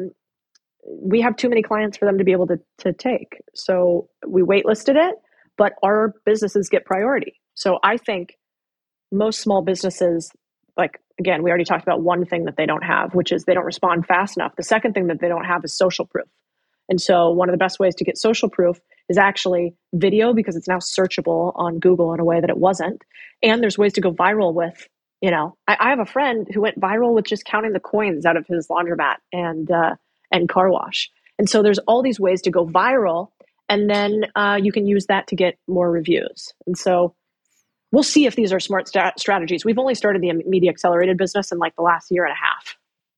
we have too many clients for them to be able to take. So we waitlisted it, but our businesses get priority. So I think most small businesses, like, again, we already talked about one thing that they don't have, which is they don't respond fast enough. The second thing that they don't have is social proof. And so one of the best ways to get social proof is actually video, because it's now searchable on Google in a way that it wasn't. And there's ways to go viral with, I have a friend who went viral with just counting the coins out of his laundromat and car wash. And so there's all these ways to go viral, and then you can use that to get more reviews. And so we'll see if these are smart strategies. We've only started the Media Accelerated business in like the last year and a half.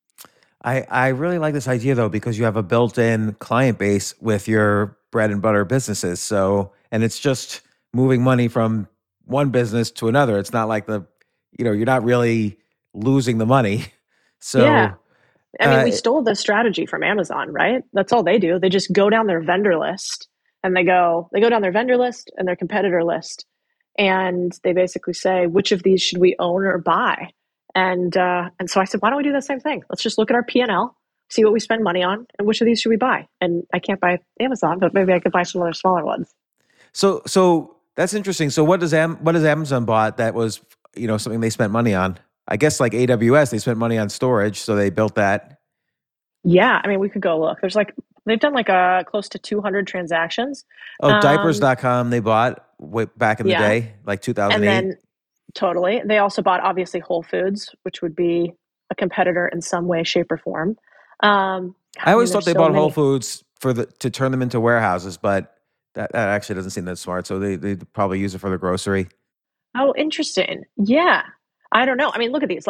I really like this idea, though, because you have a built-in client base with your bread and butter businesses. So, and it's just moving money from one business to another. It's not like you're not really losing the money. So, yeah. I mean, we stole the strategy from Amazon, right? That's all they do. They just go down their vendor list, and they go down their vendor list and their competitor list. And they basically say, which of these should we own or buy? And so I said, why don't we do the same thing? Let's just look at our P&L, see what we spend money on, and which of these should we buy? And I can't buy Amazon, but maybe I could buy some other smaller ones. So that's interesting. So what does Amazon bought that was, something they spent money on? I guess like AWS, they spent money on storage, so they built that. Yeah, I mean, we could go look. There's they've done close to 200 transactions. Oh, diapers.com they bought way back in the day, like 2008. And then totally. They also bought, obviously, Whole Foods, which would be a competitor in some way, shape, or form. I always thought they bought Whole Foods to turn them into warehouses, but that actually doesn't seem that smart. So they probably use it for the grocery. Oh, interesting. Yeah. I don't know. I mean, look at these,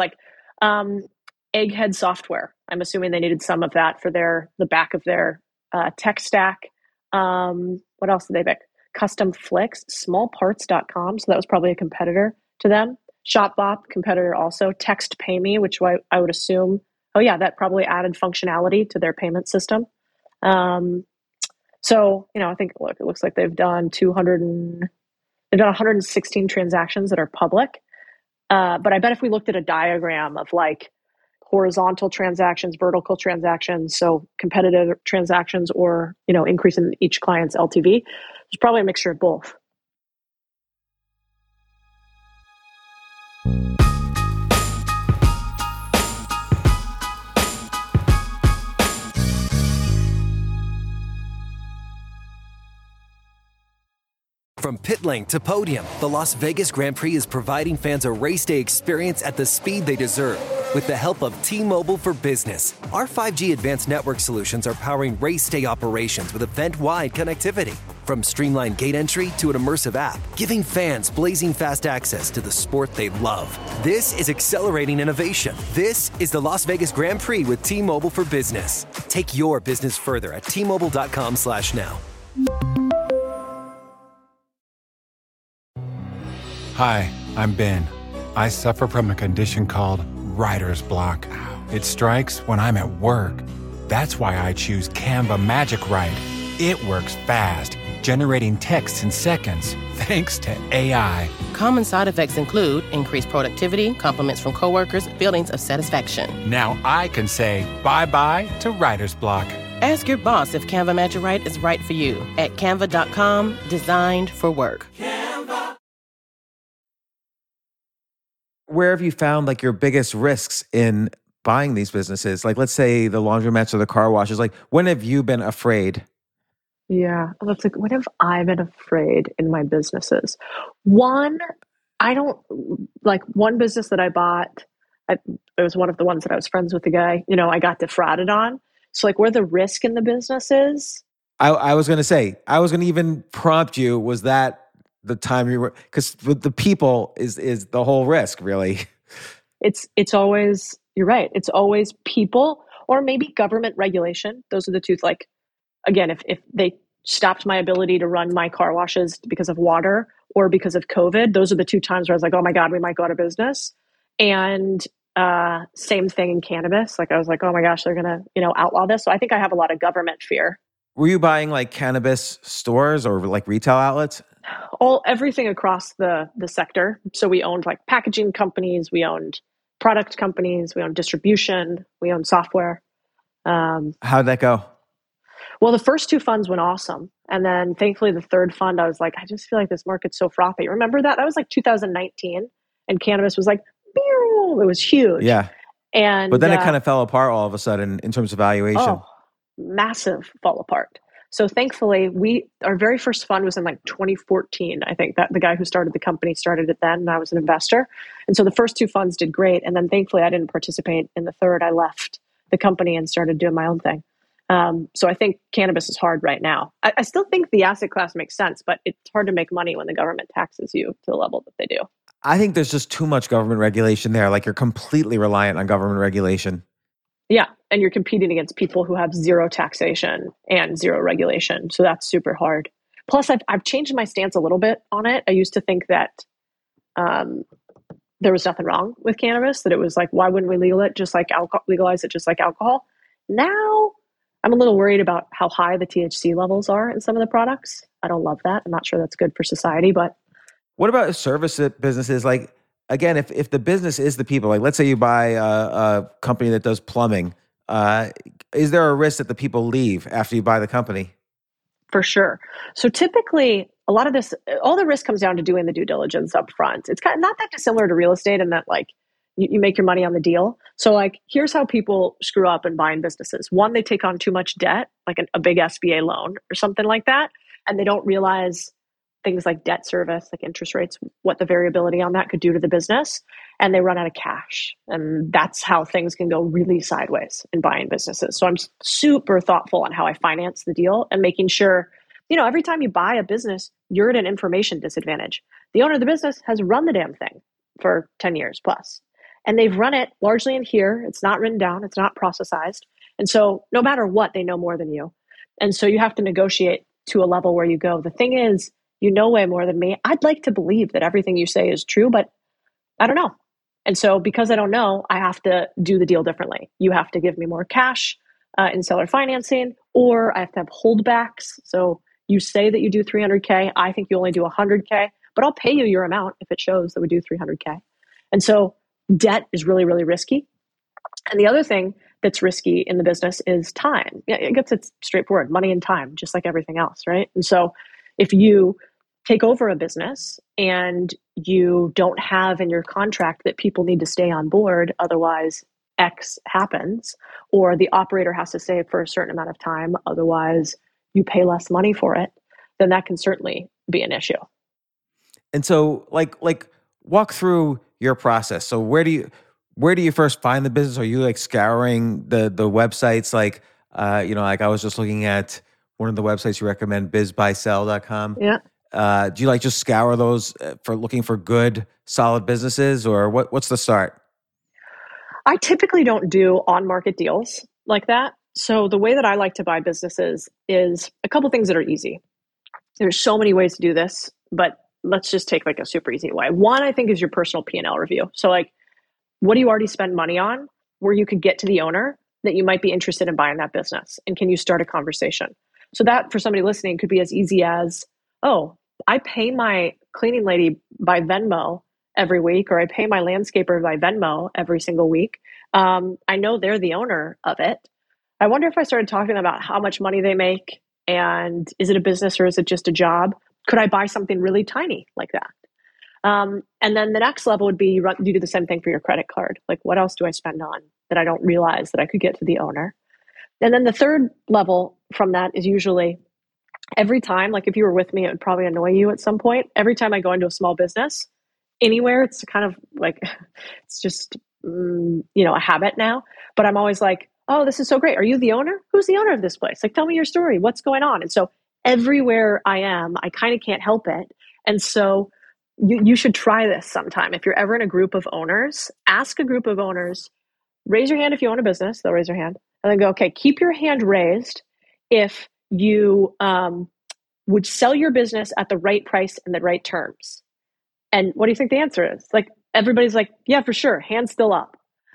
Egghead Software. I'm assuming they needed some of that for the back of their tech stack. What else did they pick? Custom Flicks, smallparts.com. So that was probably a competitor to them. ShopBop, competitor also. Text Pay Me, which I would assume, that probably added functionality to their payment system. So, I think, look, it looks like they've done 116 transactions that are public. But I bet if we looked at a diagram of horizontal transactions, vertical transactions, so competitive transactions or, increase in each client's LTV, there's probably a mixture of both. From pit lane to podium, the Las Vegas Grand Prix is providing fans a race day experience at the speed they deserve. With the help of T-Mobile for Business, our 5G advanced network solutions are powering race day operations with event-wide connectivity. From streamlined gate entry to an immersive app, giving fans blazing fast access to the sport they love. This is accelerating innovation. This is the Las Vegas Grand Prix with T-Mobile for Business. Take your business further at T-Mobile.com/now. Hi, I'm Ben. I suffer from a condition called writer's block. It strikes when I'm at work. That's why I choose Canva Magic Write. It works fast, generating text in seconds, thanks to AI. Common side effects include increased productivity, compliments from coworkers, feelings of satisfaction. Now I can say bye-bye to writer's block. Ask your boss if Canva Magic Write is right for you at canva.com, designed for work. Where have you found like your biggest risks in buying these businesses? Like, let's say the laundromats or the car washes. Like, when have you been afraid? Yeah, that's like, when have I been afraid in my businesses? One, I don't like one business that I bought. It was one of the ones that I was friends with the guy. I got defrauded on. So, like, where the risk in the business is. I was going to say, I was going to even prompt you. Was that the time you were, because the people is the whole risk, really. It's always, you're right. It's always people or maybe government regulation. Those are the two. Like, again, if they stopped my ability to run my car washes because of water or because of COVID, those are the two times where I was like, oh my God, we might go out of business. And same thing in cannabis. Like, I was like, oh my gosh, they're going to, outlaw this. So I think I have a lot of government fear. Were you buying like cannabis stores or like retail outlets? Everything across the sector. So we owned like packaging companies, we owned product companies, we owned distribution, we owned software. How'd that go? Well, the first two funds went awesome. And then thankfully the third fund, I was like, I just feel like this market's so frothy. Remember that? That was like 2019 and cannabis was like, it was huge. Yeah. But then it kind of fell apart all of a sudden in terms of valuation. Oh, massive fall apart. So thankfully, our very first fund was in like 2014. I think that the guy who started the company started it then, and I was an investor. And so the first two funds did great. And then thankfully, I didn't participate in the third. I left the company and started doing my own thing. So I think cannabis is hard right now. I still think the asset class makes sense, but it's hard to make money when the government taxes you to the level that they do. I think there's just too much government regulation there. Like, you're completely reliant on government regulation. Yeah. And you're competing against people who have zero taxation and zero regulation. So that's super hard. Plus, I've changed my stance a little bit on it. I used to think that there was nothing wrong with cannabis, that it was like, why wouldn't we legalize it just like alcohol? Now, I'm a little worried about how high the THC levels are in some of the products. I don't love that. I'm not sure that's good for society, but. What about service businesses? Like, again, if the business is the people, like let's say you buy a company that does plumbing, is there a risk that the people leave after you buy the company? For sure. So typically, a lot of this, all the risk comes down to doing the due diligence up front. It's kind of not that dissimilar to real estate in that like you make your money on the deal. So like, here's how people screw up in buying businesses. One, they take on too much debt, like a big SBA loan or something like that. And they don't realize things like debt service, like interest rates, what the variability on that could do to the business. And they run out of cash. And that's how things can go really sideways in buying businesses. So I'm super thoughtful on how I finance the deal and making sure, every time you buy a business, you're at an information disadvantage. The owner of the business has run the damn thing for 10 years plus. And they've run it largely in here. It's not written down. It's not processized. And so no matter what, they know more than you. And so you have to negotiate to a level where you go, the thing is, you know way more than me. I'd like to believe that everything you say is true, but I don't know. And so because I don't know, I have to do the deal differently. You have to give me more cash in seller financing, or I have to have holdbacks. So you say that you do 300K. I think you only do 100K, but I'll pay you your amount if it shows that we do 300K. And so debt is really, really risky. And the other thing that's risky in the business is time. I guess it's straightforward, money and time, just like everything else, right? And so if you take over a business and you don't have in your contract that people need to stay on board, otherwise X happens, or the operator has to stay for a certain amount of time, otherwise you pay less money for it, then that can certainly be an issue. And so like walk through your process. So where do you first find the business? Are you like scouring the websites? Like, like I was just looking at one of the websites you recommend, bizbuysell.com. Yeah. Do you like just scour those for looking for good, solid businesses, or what's the start? I typically don't do on-market deals like that. So the way that I like to buy businesses is a couple things that are easy. There's so many ways to do this, but let's just take like a super easy way. One, I think, is your personal P&L review. So like, what do you already spend money on where you could get to the owner that you might be interested in buying that business? And can you start a conversation? So that for somebody listening could be as easy as, oh, I pay my cleaning lady by Venmo every week, or I pay my landscaper by Venmo every single week. I know they're the owner of it. I wonder if I started talking about how much money they make, and is it a business or is it just a job? Could I buy something really tiny like that? And then the next level would be you do the same thing for your credit card. Like, what else do I spend on that I don't realize that I could get to the owner? And then the third level from that is usually every time, like if you were with me, it would probably annoy you at some point. Every time I go into a small business, anywhere, it's kind of like, it's just, a habit now. But I'm always like, oh, this is so great. Are you the owner? Who's the owner of this place? Like, tell me your story. What's going on? And so everywhere I am, I kind of can't help it. And so you should try this sometime. If you're ever in a group of owners, ask a group of owners, raise your hand if you own a business. They'll raise their hand. And then go, okay, keep your hand raised if you would sell your business at the right price and the right terms. And what do you think the answer is? Like, everybody's like, yeah, for sure. Hands still up.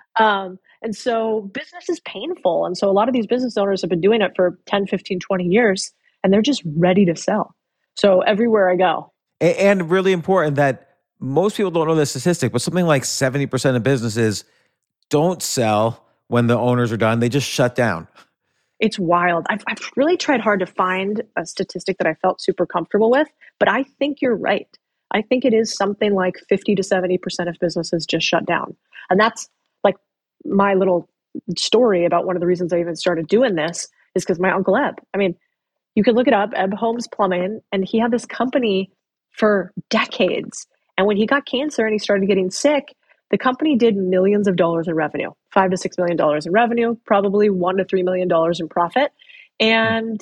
And so business is painful. And so a lot of these business owners have been doing it for 10, 15, 20 years, and they're just ready to sell. So everywhere I go. And really important that most people don't know the statistic, but something like 70% of businesses don't sell when the owners are done. They just shut down. It's wild. I've really tried hard to find a statistic that I felt super comfortable with, but I think you're right. I think it is something like 50 to 70% of businesses just shut down. And that's like my little story about one of the reasons I even started doing this is because my Uncle Eb. I mean, you can look it up, Eb Holmes Plumbing, and he had this company for decades. And when he got cancer and he started getting sick, the company did millions of dollars in revenue, $5 to $6 million in revenue, probably $1 to $3 million in profit. And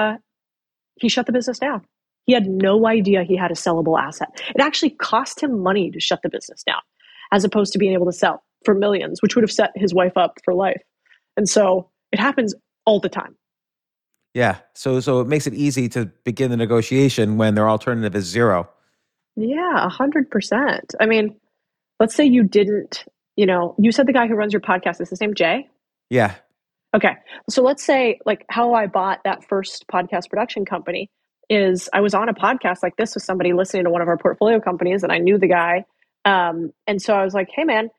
he shut the business down. He had no idea he had a sellable asset. It actually cost him money to shut the business down, as opposed to being able to sell for millions, which would have set his wife up for life. And so it happens all the time. Yeah. So it makes it easy to begin the negotiation when their alternative is zero. Yeah, 100%. I mean, let's say you didn't, you said the guy who runs your podcast is his name Jay? Yeah. Okay. So let's say like how I bought that first podcast production company is I was on a podcast like this with somebody listening to one of our portfolio companies, and I knew the guy. And so I was like, hey man,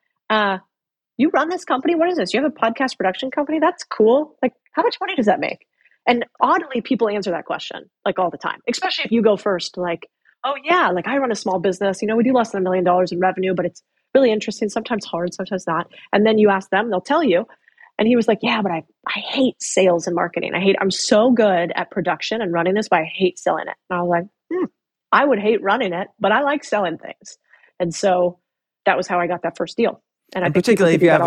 you run this company? What is this? You have a podcast production company? That's cool. Like, how much money does that make? And oddly, people answer that question like all the time, especially if you go first, like, oh yeah, like I run a small business, we do less than $1 million in revenue, but it's really interesting, sometimes hard, sometimes not. And then you ask them, they'll tell you. And he was like, yeah, but I hate sales and marketing. I'm so good at production and running this, but I hate selling it. And I was like, I would hate running it, but I like selling things. And so that was how I got that first deal. And particularly if you have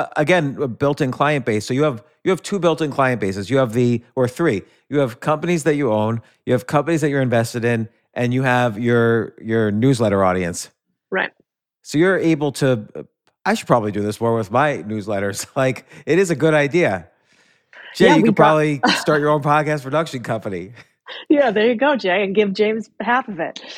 a built-in client base. So you have two built-in client bases. You have or three. You have companies that you own, you have companies that you're invested in, and you have your newsletter audience. Right. So you're able to, I should probably do this more with my newsletters. Like, it is a good idea. Jay, you could probably start your own podcast production company. Yeah, there you go, Jay, and give James half of it.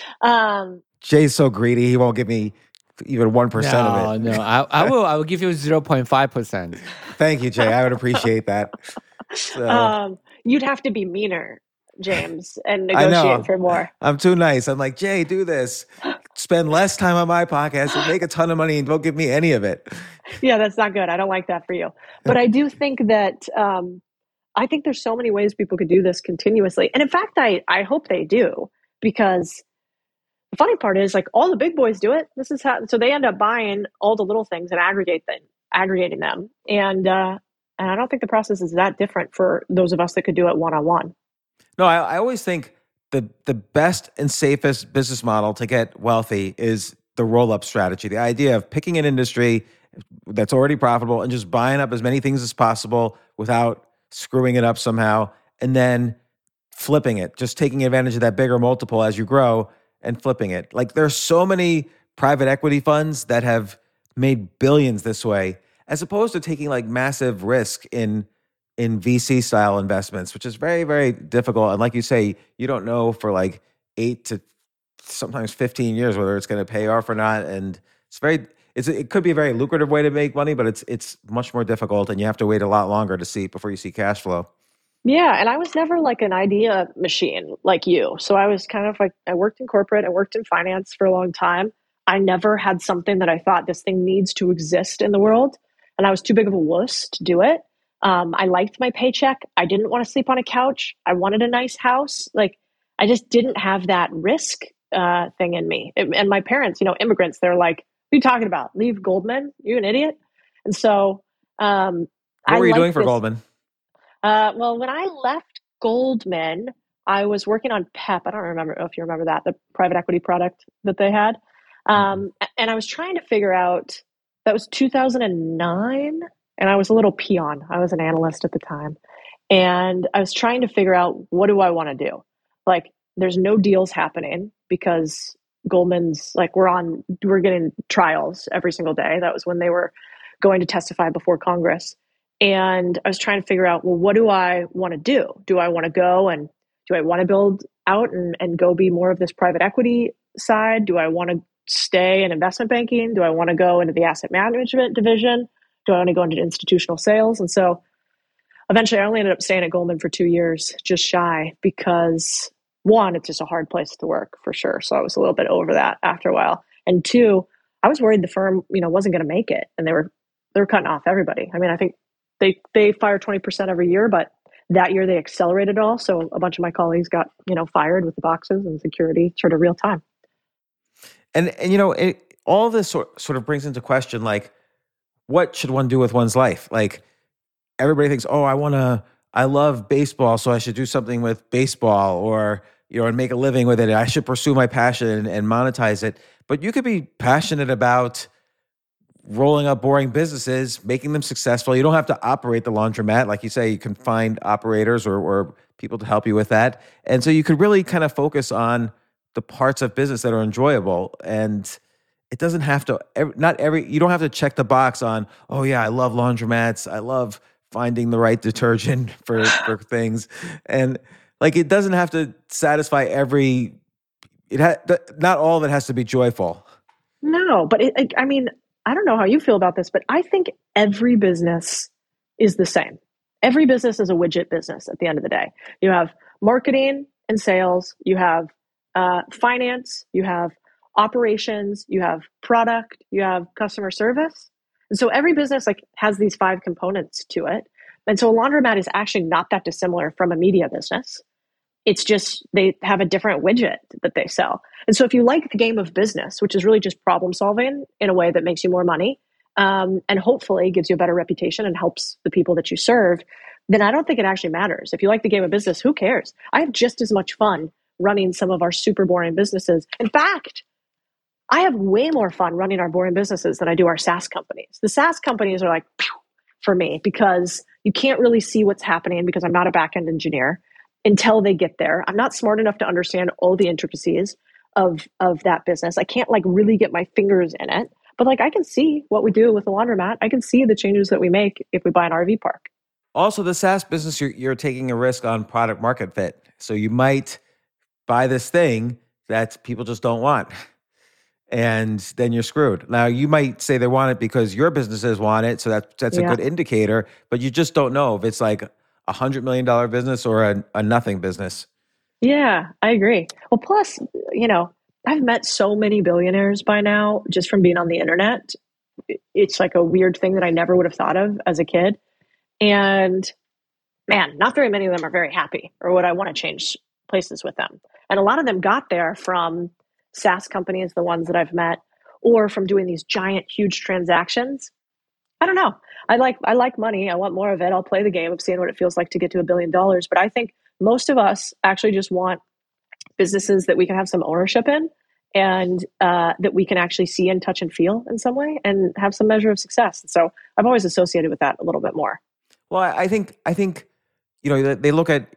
Jay's so greedy, he won't give me even 1% of it. No, I will give you 0.5%. Thank you, Jay. I would appreciate that. So. You'd have to be meaner, James, and negotiate for more. I'm too nice. I'm like, Jay, do this. Spend less time on my podcast and make a ton of money and don't give me any of it. Yeah, that's not good. I don't like that for you. But I do think that I think there's so many ways people could do this continuously. And in fact, I hope they do, because the funny part is like all the big boys do it. This is how, so they end up buying all the little things and aggregating them. And I don't think the process is that different for those of us that could do it one-on-one. No, I always think the best and safest business model to get wealthy is the roll-up strategy. The idea of picking an industry that's already profitable and just buying up as many things as possible without screwing it up somehow, and then flipping it, just taking advantage of that bigger multiple as you grow and flipping it. Like there's so many private equity funds that have made billions this way, as opposed to taking like massive risk in VC style investments, which is very, very difficult. And like you say, you don't know for like 8 to sometimes 15 years whether it's going to pay off or not. And it could be a very lucrative way to make money, but it's much more difficult, and you have to wait a lot longer to see before you see cash flow. Yeah, and I was never like an idea machine like you. So I was kind of like, I worked in corporate, I worked in finance for a long time. I never had something that I thought this thing needs to exist in the world, and I was too big of a wuss to do it. I liked my paycheck. I didn't want to sleep on a couch. I wanted a nice house. Like I just didn't have that risk thing in me. And my parents, immigrants, they're like, "What are you talking about? Leave Goldman? You an idiot?" And so, what were you doing for Goldman? Well, when I left Goldman, I was working on PEP. I don't remember if you remember that, the private equity product that they had. And I was trying to figure out, that was 2009, and I was a little peon. I was an analyst at the time. And I was trying to figure out, what do I want to do? Like, there's no deals happening because Goldman's like, we're getting trials every single day. That was when they were going to testify before Congress. And I was trying to figure out, well, what do I want to do? Do I want to go and do I want to build out and go be more of this private equity side? Do I want to stay in investment banking? Do I want to go into the asset management division? Do I want to go into institutional sales? And so eventually I only ended up staying at Goldman for 2 years, just shy, because one, it's just a hard place to work for sure. So I was a little bit over that after a while. And two, I was worried the firm, wasn't going to make it. And they were cutting off everybody. I mean, I think they fire 20% every year, but that year they accelerated it all. So a bunch of my colleagues got, fired with the boxes and security sort of real time. And all this sort of brings into question, like, what should one do with one's life? Like, everybody thinks, oh, I love baseball, so I should do something with baseball, or, and make a living with it. I should pursue my passion and monetize it. But you could be passionate about rolling up boring businesses, making them successful. You don't have to operate the laundromat. Like you say, you can find operators or people to help you with that. And so you could really kind of focus on the parts of business that are enjoyable. And it doesn't have to, you don't have to check the box on, oh yeah, I love laundromats. I love finding the right detergent for things. And like, it doesn't have to satisfy not all of it has to be joyful. No, but I don't know how you feel about this, but I think every business is the same. Every business is a widget business at the end of the day. You have marketing and sales, you have finance, you have operations, you have product, you have customer service. And so every business has these 5 components to it. And so a laundromat is actually not that dissimilar from a media business. It's just they have a different widget that they sell. And so if you like the game of business, which is really just problem solving in a way that makes you more money, and hopefully gives you a better reputation and helps the people that you serve, then I don't think it actually matters. If you like the game of business, who cares? I have just as much fun running some of our super boring businesses. In fact, I have way more fun running our boring businesses than I do our SaaS companies. The SaaS companies are like, phew, for me, because you can't really see what's happening because I'm not a back-end engineer until they get there. I'm not smart enough to understand all the intricacies of that business. I can't really get my fingers in it, but I can see what we do with the laundromat. I can see the changes that we make if we buy an RV park. Also, the SaaS business, you're taking a risk on product market fit. So you might buy this thing that people just don't want, and then you're screwed. Now, you might say they want it because your businesses want it, so that's a good indicator, but you just don't know if it's like $100 million business or a nothing business. Yeah, I agree. Well, plus, I've met so many billionaires by now just from being on the internet. It's like a weird thing that I never would have thought of as a kid. And man, not very many of them are very happy, or would I want to change places with them. And a lot of them got there from SaaS companies, the ones that I've met, or from doing these giant, huge transactions. I don't know. I like money. I want more of it. I'll play the game of seeing what it feels like to get to $1 billion. But I think most of us actually just want businesses that we can have some ownership in, and that we can actually see and touch and feel in some way and have some measure of success. And so I've always associated with that a little bit more. Well, I think they look at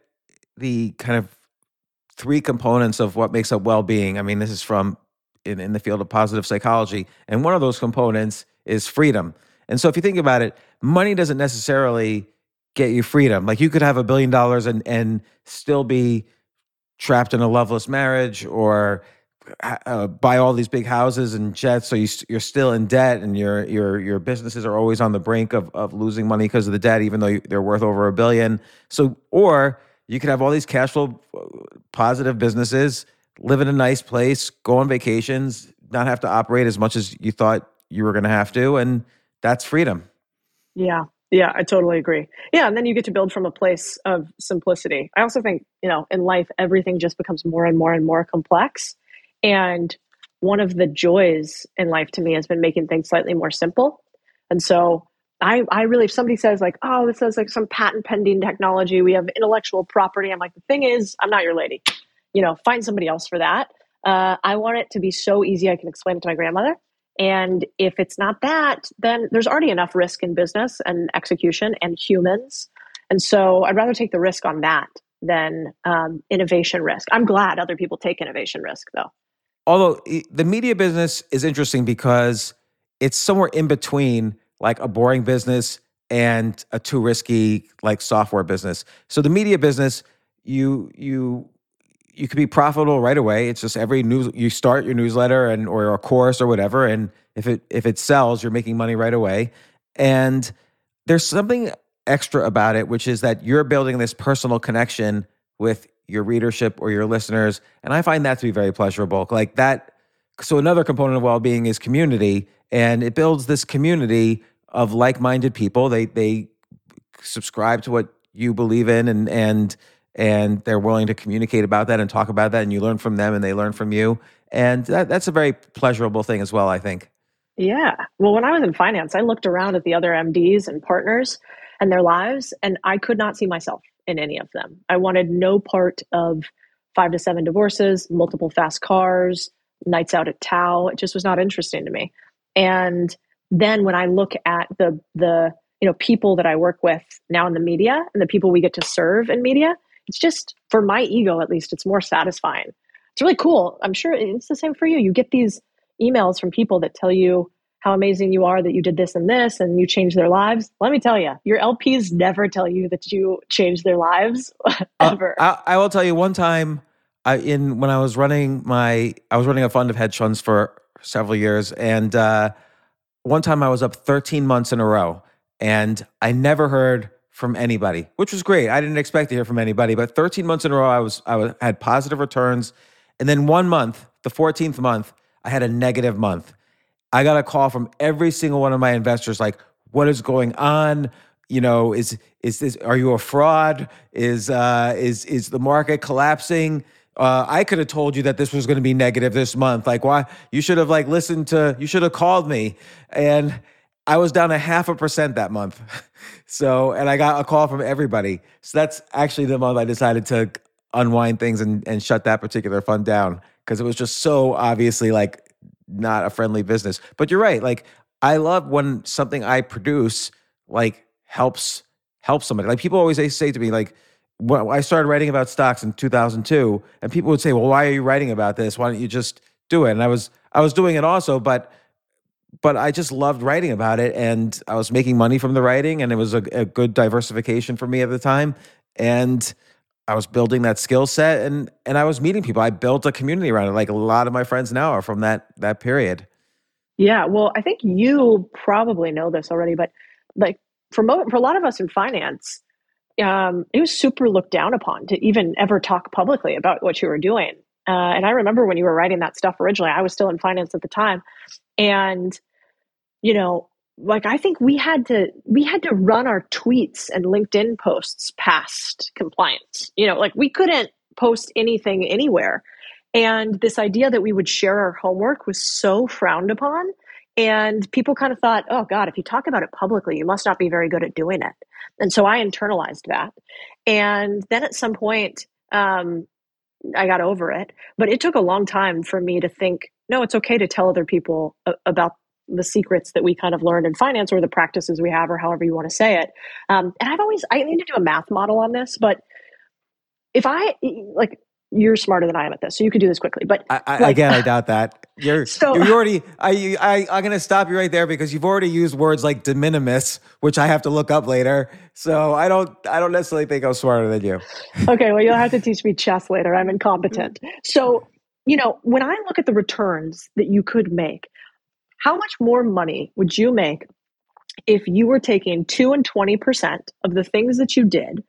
the kind of three components of what makes up well-being. I mean, this is from in the field of positive psychology, and one of those components is freedom. And so if you think about it, money doesn't necessarily get you freedom. Like you could have $1 billion and still be trapped in a loveless marriage, or buy all these big houses and jets, so you're still in debt, and your businesses are always on the brink of losing money because of the debt, even though they're worth over $1 billion. So, or you could have all these cash flow positive businesses, live in a nice place, go on vacations, not have to operate as much as you thought you were going to have to, and that's freedom. Yeah. Yeah, I totally agree. Yeah, and then you get to build from a place of simplicity. I also think, in life, everything just becomes more and more and more complex. And one of the joys in life to me has been making things slightly more simple. And so I really, if somebody says like, oh, this is like some patent pending technology, we have intellectual property, I'm like, the thing is, I'm not your lady. Find somebody else for that. I want it to be so easy I can explain it to my grandmother. And if it's not that, then there's already enough risk in business and execution and humans. And so I'd rather take the risk on that than innovation risk. I'm glad other people take innovation risk, though. Although the media business is interesting because it's somewhere in between like a boring business and a too risky like software business. So the media business, you could be profitable right away. It's just you start your newsletter or a course or whatever, and if it sells, you're making money right away. And there's something extra about it, which is that you're building this personal connection with your readership or your listeners, and I find that to be very pleasurable. Like that. So another component of well-being is community, and it builds this community of like-minded people. They subscribe to what you believe in, and they're willing to communicate about that and talk about that, and you learn from them and they learn from you. And that's a very pleasurable thing as well, I think. Yeah. Well, when I was in finance, I looked around at the other MDs and partners and their lives, and I could not see myself in any of them. I wanted no part of 5 to 7 divorces, multiple fast cars, nights out at Tao. It just was not interesting to me. And then when I look at the people that I work with now in the media and the people we get to serve in media, it's just, for my ego at least, it's more satisfying. It's really cool. I'm sure it's the same for you. You get these emails from people that tell you how amazing you are, that you did this and this and you changed their lives. Let me tell you, your LPs never tell you that you changed their lives ever. I will tell you one time when I was running a fund of hedge funds for several years, and one time I was up 13 months in a row, and I never heard from anybody, which was great. I didn't expect to hear from anybody, but 13 months in a row, I had positive returns. And then one month, the 14th month, I had a negative month. I got a call from every single one of my investors, like, what is going on? Is this, are you a fraud? Is the market collapsing? I could have told you that this was going to be negative this month. Like, why? You should have you should have called me. And I was down 0.5% that month. So, and I got a call from everybody. So that's actually the month I decided to unwind things and shut that particular fund down, because it was just so obviously like not a friendly business. But you're right. Like, I love when something I produce like helps somebody. Like, people always say to me, like, when I started writing about stocks in 2002, and people would say, well, why are you writing about this? Why don't you just do it? And I was doing it also, but I just loved writing about it, and I was making money from the writing, and it was a good diversification for me at the time. And I was building that skill set, and I was meeting people. I built a community around it. Like, a lot of my friends now are from that period. Yeah, well, I think you probably know this already, but like for a lot of us in finance, it was super looked down upon to even ever talk publicly about what you were doing. And I remember when you were writing that stuff originally, I was still in finance at the time. And, like, I think we had to run our tweets and LinkedIn posts past compliance. Like, we couldn't post anything anywhere. And this idea that we would share our homework was so frowned upon. And people kind of thought, oh God, if you talk about it publicly, you must not be very good at doing it. And so I internalized that. And then at some point, I got over it. But it took a long time for me to think, no, it's okay to tell other people about the secrets that we kind of learned in finance, or the practices we have, or however you want to say it. And I need to do a math model on this, but if I like, you're smarter than I am at this, so you could do this quickly. But again, I doubt that. I'm going to stop you right there because you've already used words like de minimis, which I have to look up later. So I don't necessarily think I'm smarter than you. Okay, well, you'll have to teach me chess later. I'm incompetent. So, when I look at the returns that you could make, how much more money would you make if you were taking 2 and 20% of the things that you did,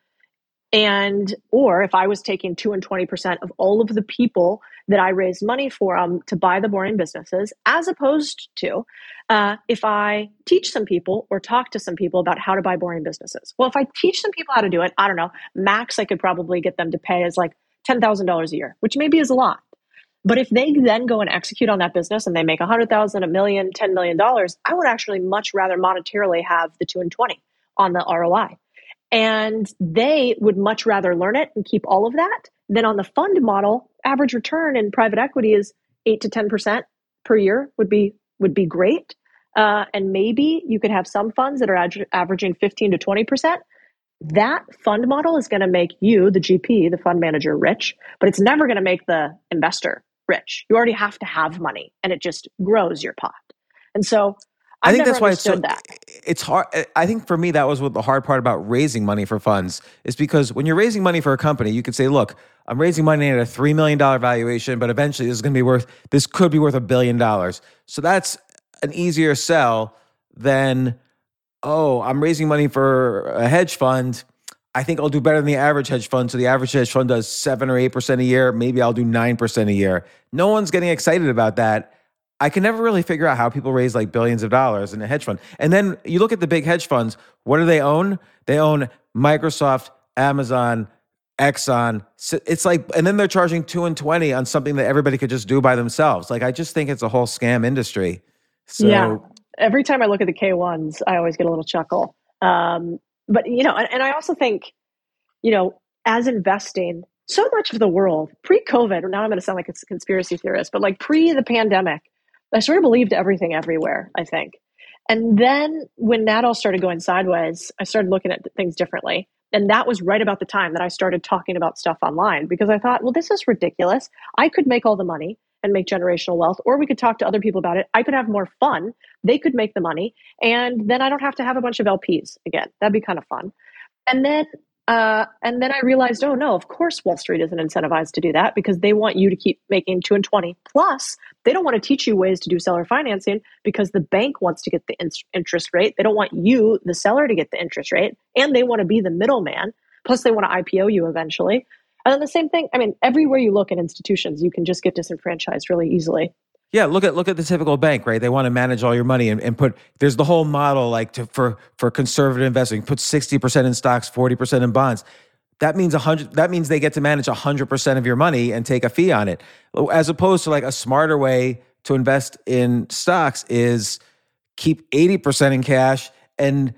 or if I was taking 2 and 20% of all of the people that I raised money for to buy the boring businesses, as opposed to if I teach some people or talk to some people about how to buy boring businesses? Well, if I teach some people how to do it, I don't know, max I could probably get them to pay is like $10,000 a year, which maybe is a lot. But if they then go and execute on that business and they make $100,000, $1 million, $10 million, I would actually much rather monetarily have the 2 and 20 on the ROI. And they would much rather learn it and keep all of that than on the fund model. Average return in private equity is 8 to 10% per year would be great. And maybe you could have some funds that are averaging 15 to 20%. That fund model is going to make you, the GP, the fund manager, rich, but it's never going to make the investor rich. You already have to have money, and it just grows your pot. And so I think that's why it's hard. I think for me, that was what the hard part about raising money for funds is because when you're raising money for a company, you could say, look, I'm raising money at a $3 million valuation, but eventually this could be worth $1 billion. So that's an easier sell than, I'm raising money for a hedge fund. I think I'll do better than the average hedge fund. So the average hedge fund does 7 or 8% a year. Maybe I'll do 9% a year. No one's getting excited about that. I can never really figure out how people raise like billions of dollars in a hedge fund. And then you look at the big hedge funds. What do they own? They own Microsoft, Amazon, Exxon. It's like, and then they're charging 2 and 20 on something that everybody could just do by themselves. Like, I just think it's a whole scam industry. So, yeah. Every time I look at the K1s, I always get a little chuckle. But, and I also think, as investing, so much of the world pre-COVID, now I'm going to sound like a conspiracy theorist, but like pre the pandemic, I sort of believed everything everywhere, I think. And then when that all started going sideways, I started looking at things differently. And that was right about the time that I started talking about stuff online because I thought, well, this is ridiculous. I could make all the money and make generational wealth, or we could talk to other people about it. I could have more fun. They could make the money. And then I don't have to have a bunch of LPs again. That'd be kind of fun. And then I realized, oh no, of course Wall Street isn't incentivized to do that because they want you to keep making 2 and 20. Plus, they don't want to teach you ways to do seller financing because the bank wants to get the interest rate. They don't want you, the seller, to get the interest rate. And they want to be the middleman. Plus, they want to IPO you eventually. And then the same thing, everywhere you look at institutions, you can just get disenfranchised really easily. Yeah, look at the typical bank, right? They want to manage all your money and put, there's the whole model like for conservative investing, put 60% in stocks, 40% in bonds. That means they get to manage 100% of your money and take a fee on it. As opposed to like a smarter way to invest in stocks is keep 80% in cash, and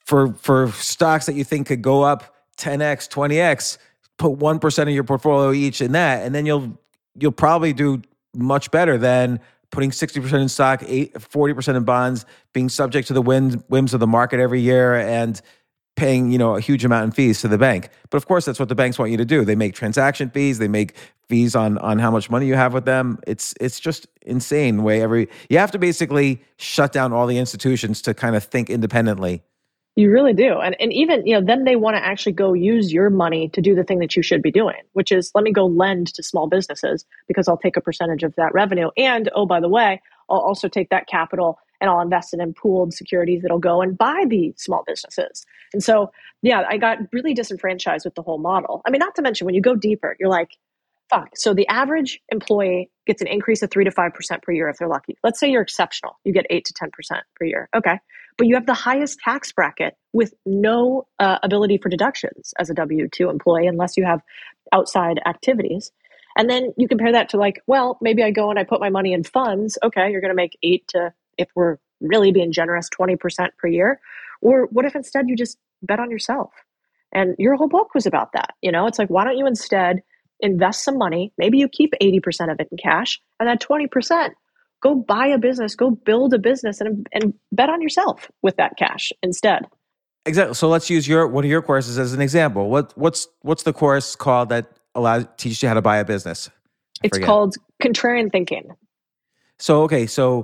for stocks that you think could go up 10x, 20x, put 1% of your portfolio each in that, and then you'll probably do much better than putting 60% in stock, 40% in bonds, being subject to the whims of the market every year, and paying a huge amount in fees to the bank. But of course, that's what the banks want you to do. They make transaction fees. They make fees on how much money you have with them. It's just insane the way you have to basically shut down all the institutions to kind of think independently. You really do. And even, then they want to actually go use your money to do the thing that you should be doing, which is let me go lend to small businesses because I'll take a percentage of that revenue. And, oh, by the way, I'll also take that capital and I'll invest it in pooled securities that'll go and buy the small businesses. And so, yeah, I got really disenfranchised with the whole model. Not to mention when you go deeper, you're like, fuck. So the average employee gets an increase of 3 to 5% per year if they're lucky. Let's say you're exceptional. You get 8 to 10% per year. Okay. But you have the highest tax bracket with no ability for deductions as a W-2 employee unless you have outside activities. And then you compare that to like, well, maybe I go and I put my money in funds. Okay, you're going to make 8 to, if we're really being generous, 20% per year. Or what if instead you just bet on yourself? And your whole book was about that. It's like, why don't you instead invest some money? Maybe you keep 80% of it in cash, and that 20%, go buy a business, go build a business, and bet on yourself with that cash instead. Exactly. So let's use one of your courses as an example. What's the course called that teaches you how to buy a business? It's called Contrarian Thinking. So, okay. So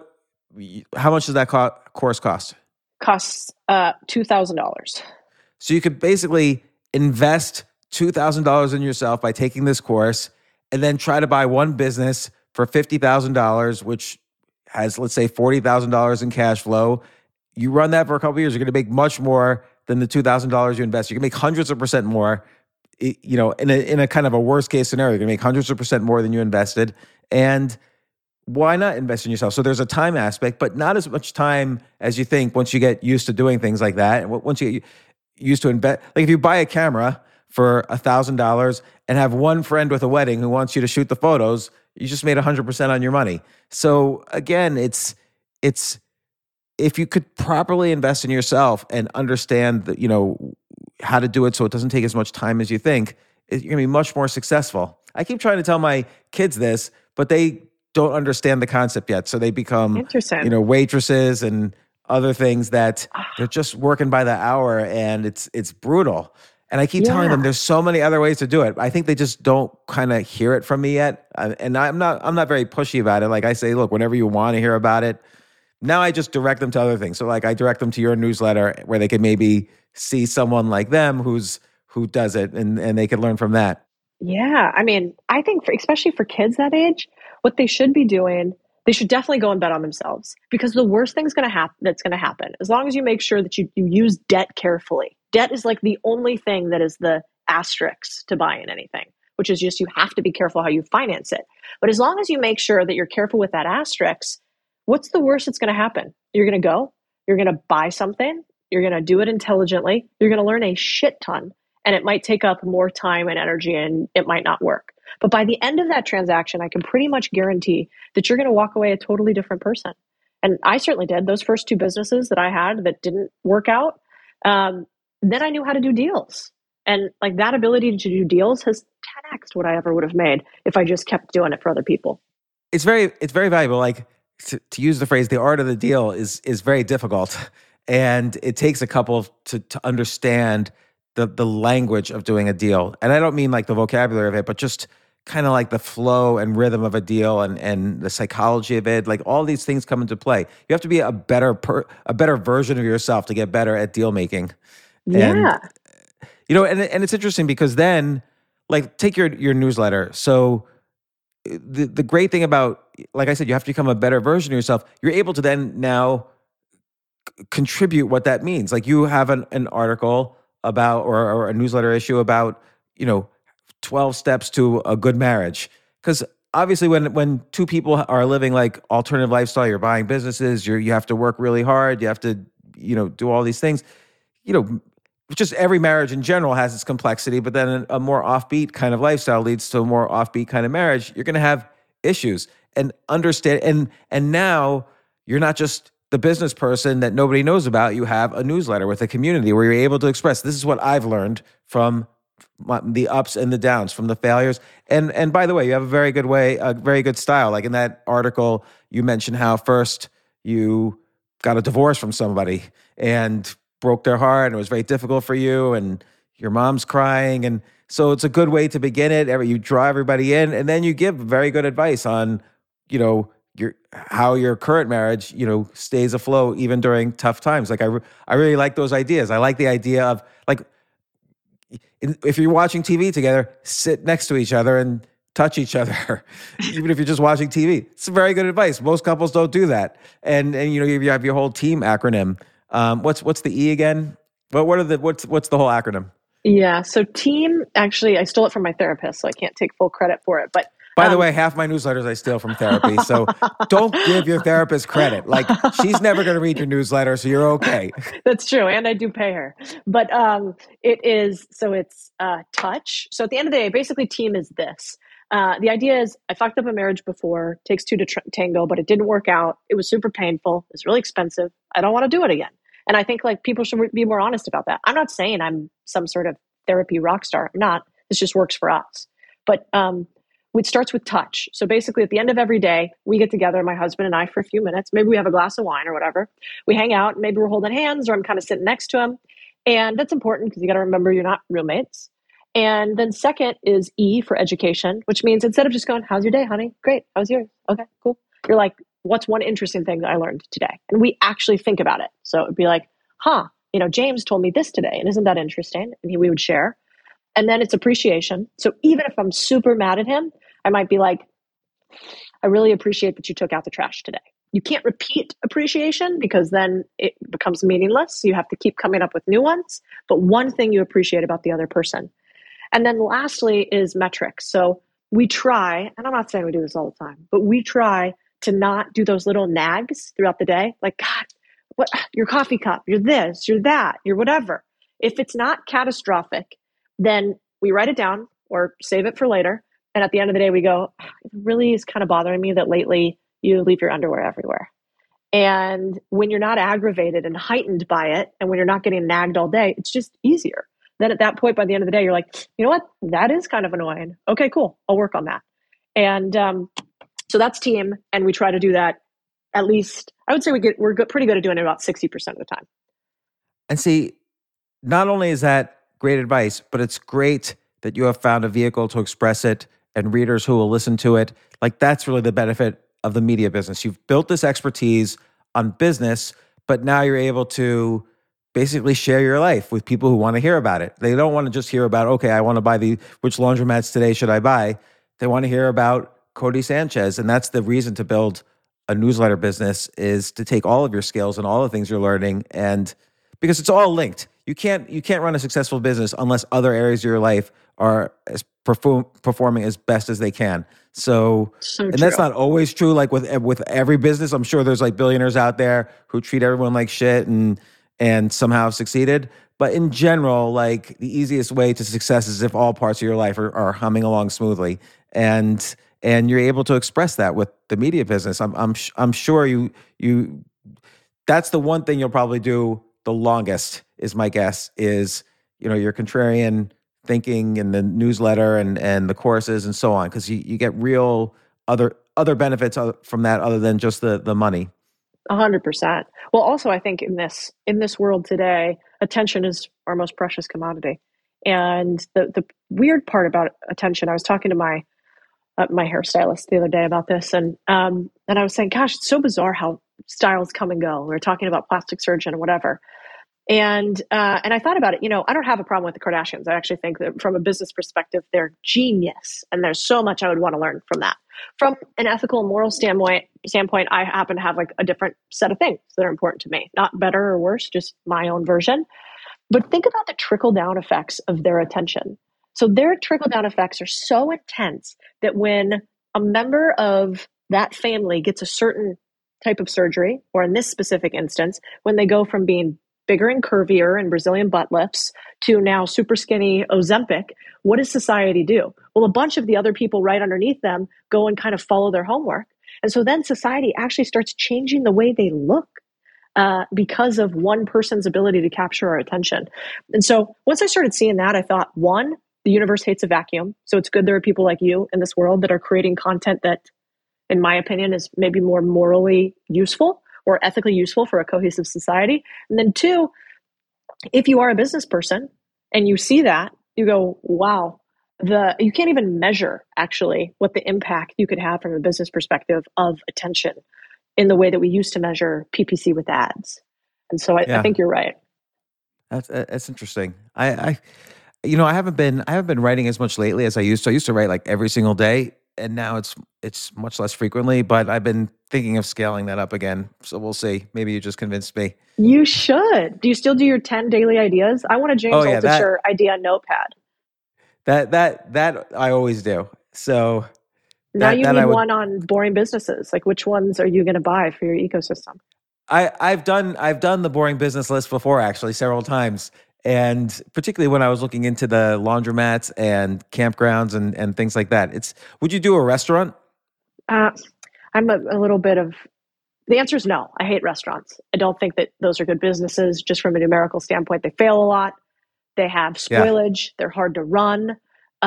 how much does that course cost? Costs $2,000. So you could basically invest $2,000 in yourself by taking this course and then try to buy one business for $50,000, which has, let's say, $40,000 in cash flow. You run that for a couple of years, you're going to make much more than the $2,000 you invest. You can make hundreds of percent more. In a kind of a worst case scenario, you're going to make hundreds of percent more than you invested. And why not invest in yourself? So there's a time aspect, but not as much time as you think once you get used to doing things like that. And once you get used to invest, like if you buy a camera for $1,000 and have one friend with a wedding who wants you to shoot the photos, you just made 100% on your money. So again, it's if you could properly invest in yourself and understand that, how to do it so it doesn't take as much time as you think, you're going to be much more successful. I keep trying to tell my kids this, but they don't understand the concept yet. So they become, waitresses and other things that they're just working by the hour, and it's brutal. And I keep telling them there's so many other ways to do it. I think they just don't kind of hear it from me yet. And I'm not very pushy about it. Like I say, look, whenever you want to hear about it. Now I just direct them to other things. So like I direct them to your newsletter where they can maybe see someone like them who does it, and they can learn from that. Yeah. I mean, I think especially for kids that age, what they should be doing, they should definitely go and bet on themselves, because the worst thing's that's going to happen, as long as you make sure that you use debt carefully. Debt is like the only thing that is the asterisk to buying anything, which is just you have to be careful how you finance it. But as long as you make sure that you're careful with that asterisk, what's the worst that's going to happen? You're going to you're going to buy something, you're going to do it intelligently, you're going to learn a shit ton, and it might take up more time and energy, and it might not work. But by the end of that transaction, I can pretty much guarantee that you're going to walk away a totally different person. And I certainly did. Those first two businesses that I had that didn't work out, then I knew how to do deals. And like that ability to do deals has 10x'd what I ever would have made if I just kept doing it for other people. It's very valuable. Like to use the phrase, the art of the deal is very difficult. And it takes a couple to understand the language of doing a deal. And I don't mean like the vocabulary of it, but just kind of like the flow and rhythm of a deal and the psychology of it. Like all these things come into play. You have to be a better version of yourself to get better at deal making. Yeah. And it's interesting because then, like, take your newsletter. So the great thing about, like I said, you have to become a better version of yourself. You're able to then now contribute what that means. Like you have an article about, or a newsletter issue about, 12 steps to a good marriage. Because obviously when two people are living like alternative lifestyle, you're buying businesses, you have to work really hard, you have to, do all these things, just every marriage in general has its complexity, but then a more offbeat kind of lifestyle leads to a more offbeat kind of marriage. You're going to have issues, and understand. And now you're not just the business person that nobody knows about. You have a newsletter with a community where you're able to express, this is what I've learned from the ups and the downs, from the failures. And by the way, you have a very good style. Like in that article, you mentioned how first you got a divorce from somebody and broke their heart, and it was very difficult for you, and your mom's crying. And so it's a good way to begin it. You draw everybody in, and then you give very good advice on, how your current marriage, stays afloat even during tough times. Like I really like those ideas. I like the idea of like, if you're watching TV together, sit next to each other and touch each other, even if you're just watching TV. It's very good advice. Most couples don't do that. And you have your whole team acronym. What's the E again? What's the whole acronym? Yeah. So team, actually, I stole it from my therapist, so I can't take full credit for it. But by the way, half my newsletters I steal from therapy. So don't give your therapist credit. Like she's never going to read your newsletter, so you're okay. That's true. And I do pay her. But it's touch. So at the end of the day, basically team is this. The idea is I fucked up a marriage before, takes two to tango, but it didn't work out. It was super painful. It's really expensive. I don't want to do it again. And I think like people should be more honest about that. I'm not saying I'm some sort of therapy rock star. I'm not. This just works for us. But it starts with touch. So basically at the end of every day, we get together, my husband and I, for a few minutes. Maybe we have a glass of wine or whatever. We hang out. Maybe we're holding hands, or I'm kind of sitting next to him. And that's important because you got to remember you're not roommates. And then second is E for education, which means instead of just going, how's your day, honey? Great. How's yours? Okay, cool. You're like, what's one interesting thing that I learned today? And we actually think about it. So it'd be like, James told me this today. And isn't that interesting? And we would share. And then it's appreciation. So even if I'm super mad at him, I might be like, I really appreciate that you took out the trash today. You can't repeat appreciation because then it becomes meaningless. You have to keep coming up with new ones. But one thing you appreciate about the other person. And then lastly is metrics. So we try, and I'm not saying we do this all the time, but we try to not do those little nags throughout the day. Like, God, what, your coffee cup, you're this, you're that, you're whatever. If it's not catastrophic, then we write it down or save it for later. And at the end of the day, we go, it really is kind of bothering me that lately you leave your underwear everywhere. And when you're not aggravated and heightened by it, and when you're not getting nagged all day, it's just easier. Then at that point, by the end of the day, you're like, you know what? That is kind of annoying. Okay, cool. I'll work on that. And so that's team. And we try to do that at least, I would say we're pretty good at doing it about 60% of the time. And see, not only is that great advice, but it's great that you have found a vehicle to express it and readers who will listen to it. Like, that's really the benefit of the media business. You've built this expertise on business, but now you're able to basically share your life with people who want to hear about it. They don't want to just hear about, okay, I want to buy which laundromats today should I buy? They want to hear about Cody Sanchez. And that's the reason to build a newsletter business, is to take all of your skills and all the things you're learning, and because it's all linked. You can't run a successful business unless other areas of your life are performing as best as they can. So and true. That's not always true. Like with every business, I'm sure there's like billionaires out there who treat everyone like shit and somehow succeeded. But in general, like, the easiest way to success is if all parts of your life are humming along smoothly, and you're able to express that with the media business. I'm sure you that's the one thing you'll probably do the longest, is my guess, is, your contrarian thinking and the newsletter and the courses and so on, because you get real other benefits from that other than just the money. 100%. Well, also, I think in this world today, attention is our most precious commodity. And the weird part about attention, I was talking to my hairstylist the other day about this, and I was saying, gosh, it's so bizarre how styles come and go. We were talking about plastic surgeon or whatever. And I thought about it. I don't have a problem with the Kardashians. I actually think that from a business perspective, they're genius, and there's so much I would want to learn from that. From an ethical and moral standpoint, I happen to have like a different set of things that are important to me. Not better or worse, just my own version. But think about the trickle down effects of their attention. So their trickle down effects are so intense that when a member of that family gets a certain type of surgery, or in this specific instance, when they go from being bigger and curvier and Brazilian butt lifts to now super skinny Ozempic, what does society do? Well, a bunch of the other people right underneath them go and kind of follow their homework. And so then society actually starts changing the way they look because of one person's ability to capture our attention. And so once I started seeing that, I thought, one, the universe hates a vacuum. So it's good there are people like you in this world that are creating content that, in my opinion, is maybe more morally useful or ethically useful for a cohesive society. And then two, if you are a business person and you see that, you go, wow, you can't even measure actually what the impact you could have from a business perspective of attention in the way that we used to measure PPC with ads. And so I think you're right. That's interesting. I haven't been writing as much lately as I used to. I used to write like every single day, and now it's much less frequently, but I've been thinking of scaling that up again. So we'll see. Maybe you just convinced me. You should. Do you still do your 10 daily ideas? I want a James Altucher idea notepad. That I always do. So now you need one on boring businesses. Like, which ones are you going to buy for your ecosystem? I've done the boring business list before, actually, several times. And particularly when I was looking into the laundromats and campgrounds and things like that. Would you do a restaurant? I'm a little bit of, the answer is no. I hate restaurants. I don't think that those are good businesses. Just from a numerical standpoint, they fail a lot. They have spoilage. Yeah. They're hard to run.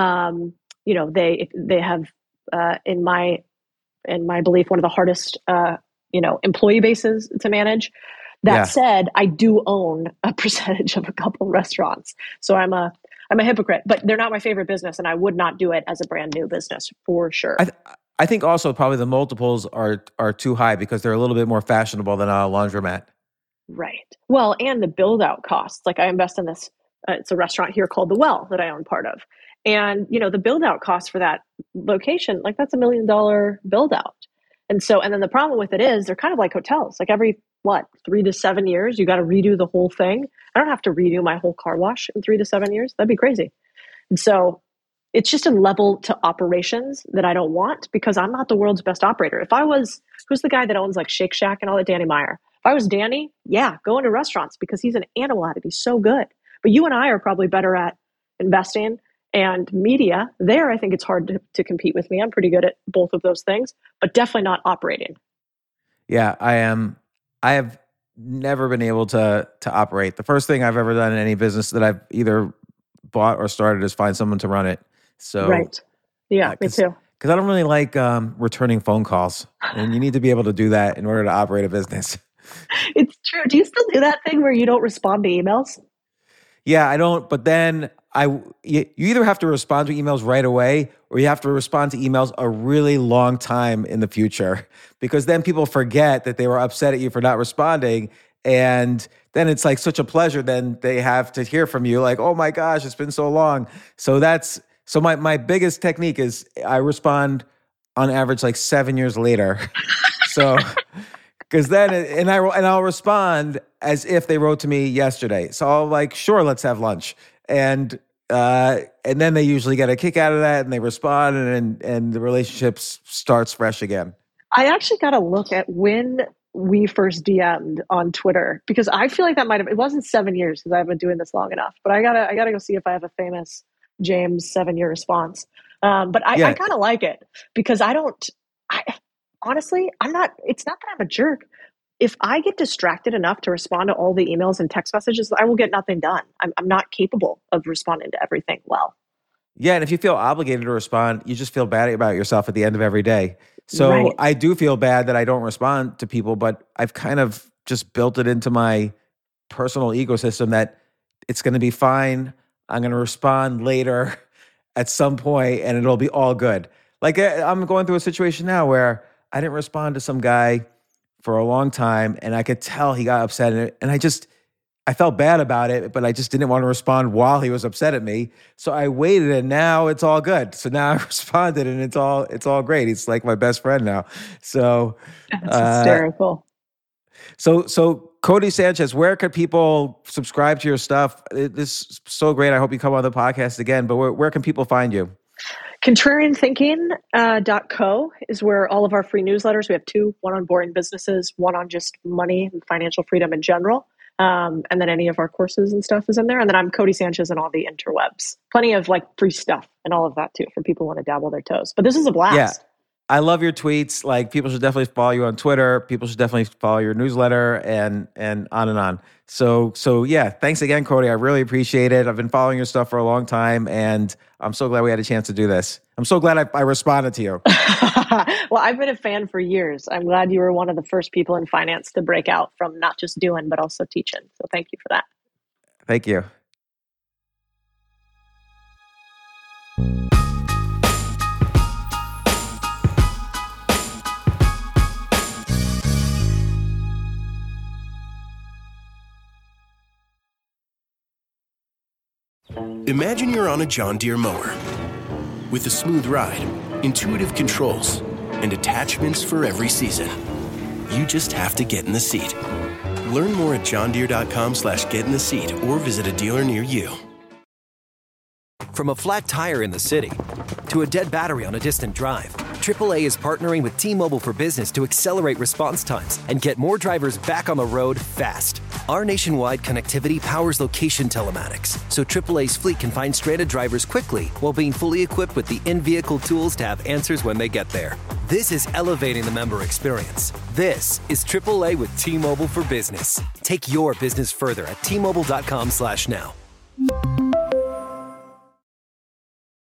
They have, in my belief, one of the hardest, employee bases to manage. That said, I do own a percentage of a couple restaurants. So I'm a I'm a hypocrite, but they're not my favorite business, and I would not do it as a brand new business for sure. I think also probably the multiples are too high because they're a little bit more fashionable than a laundromat. Right. Well, and the build out costs. Like I invest in this, it's a restaurant here called The Well that I own part of. And, the build out costs for that location, like that's $1 million build out. And then the problem with it is they're kind of like hotels. Like every, 3 to 7 years, you got to redo the whole thing. I don't have to redo my whole car wash in 3 to 7 years. That'd be crazy. And so it's just a level to operations that I don't want because I'm not the world's best operator. If I was, who's the guy that owns like Shake Shack and all that, Danny Meyer? If I was Danny, go into restaurants because he's an animal at it. He's so good. But you and I are probably better at investing and media. There, I think it's hard to compete with me. I'm pretty good at both of those things, but definitely not operating. Yeah, I am. I have never been able to operate. The first thing I've ever done in any business that I've either bought or started is find someone to run it. So right. Yeah, me too. Because I don't really like returning phone calls, and you need to be able to do that in order to operate a business. It's true. Do you still do that thing where you don't respond to emails? Yeah, I don't. But then you either have to respond to emails right away or you have to respond to emails a really long time in the future because then people forget that they were upset at you for not responding. And then it's like such a pleasure. Then they have to hear from you like, oh my gosh, it's been so long. So my biggest technique is I respond on average like 7 years later. So, because then, and I'll respond as if they wrote to me yesterday. So I'll like, sure, let's have lunch. And then they usually get a kick out of that and they respond and the relationship starts fresh again. I actually got to look at when we first DM'd on Twitter because I feel like it wasn't 7 years because I haven't been doing this long enough, but I gotta go see if I have a famous James 7-year response. But I kind of like it because honestly, it's not that I'm a jerk. If I get distracted enough to respond to all the emails and text messages, I will get nothing done. I'm not capable of responding to everything well. Yeah, and if you feel obligated to respond, you just feel bad about yourself at the end of every day. So right. I do feel bad that I don't respond to people, but I've kind of just built it into my personal ecosystem that it's going to be fine. I'm going to respond later at some point and it'll be all good. Like I'm going through a situation now where I didn't respond to some guy for a long time and I could tell he got upset and I felt bad about it, but I just didn't want to respond while he was upset at me. So I waited and now it's all good. So now I responded and it's all great. He's like my best friend now. So that's hysterical. So Cody Sanchez, where could people subscribe to your stuff? This is so great. I hope you come on the podcast again, but where can people find you? ContrarianThinking.co is where all of our free newsletters, we have 2, one on boring businesses, one on just money and financial freedom in general. And then any of our courses and stuff is in there. And then I'm Cody Sanchez on all the interwebs. Plenty of like free stuff and all of that too for people who want to dabble their toes. But this is a blast. Yeah. I love your tweets. Like people should definitely follow you on Twitter. People should definitely follow your newsletter and on and on. So yeah, thanks again, Cody. I really appreciate it. I've been following your stuff for a long time and I'm so glad we had a chance to do this. I'm so glad I responded to you. Well, I've been a fan for years. I'm glad you were one of the first people in finance to break out from not just doing, but also teaching. So thank you for that. Thank you. Imagine you're on a John Deere mower with a smooth ride, intuitive controls, and attachments for every season. You just have to get in the seat. Learn more at johndeere.com/get in the seat or visit a dealer near you. From a flat tire in the city to a dead battery on a distant drive, AAA is partnering with T-Mobile for Business to accelerate response times and get more drivers back on the road fast. Our nationwide connectivity powers location telematics, so AAA's fleet can find stranded drivers quickly while being fully equipped with the in-vehicle tools to have answers when they get there. This is elevating the member experience. This is AAA with T-Mobile for Business. Take your business further at T-Mobile.com/now.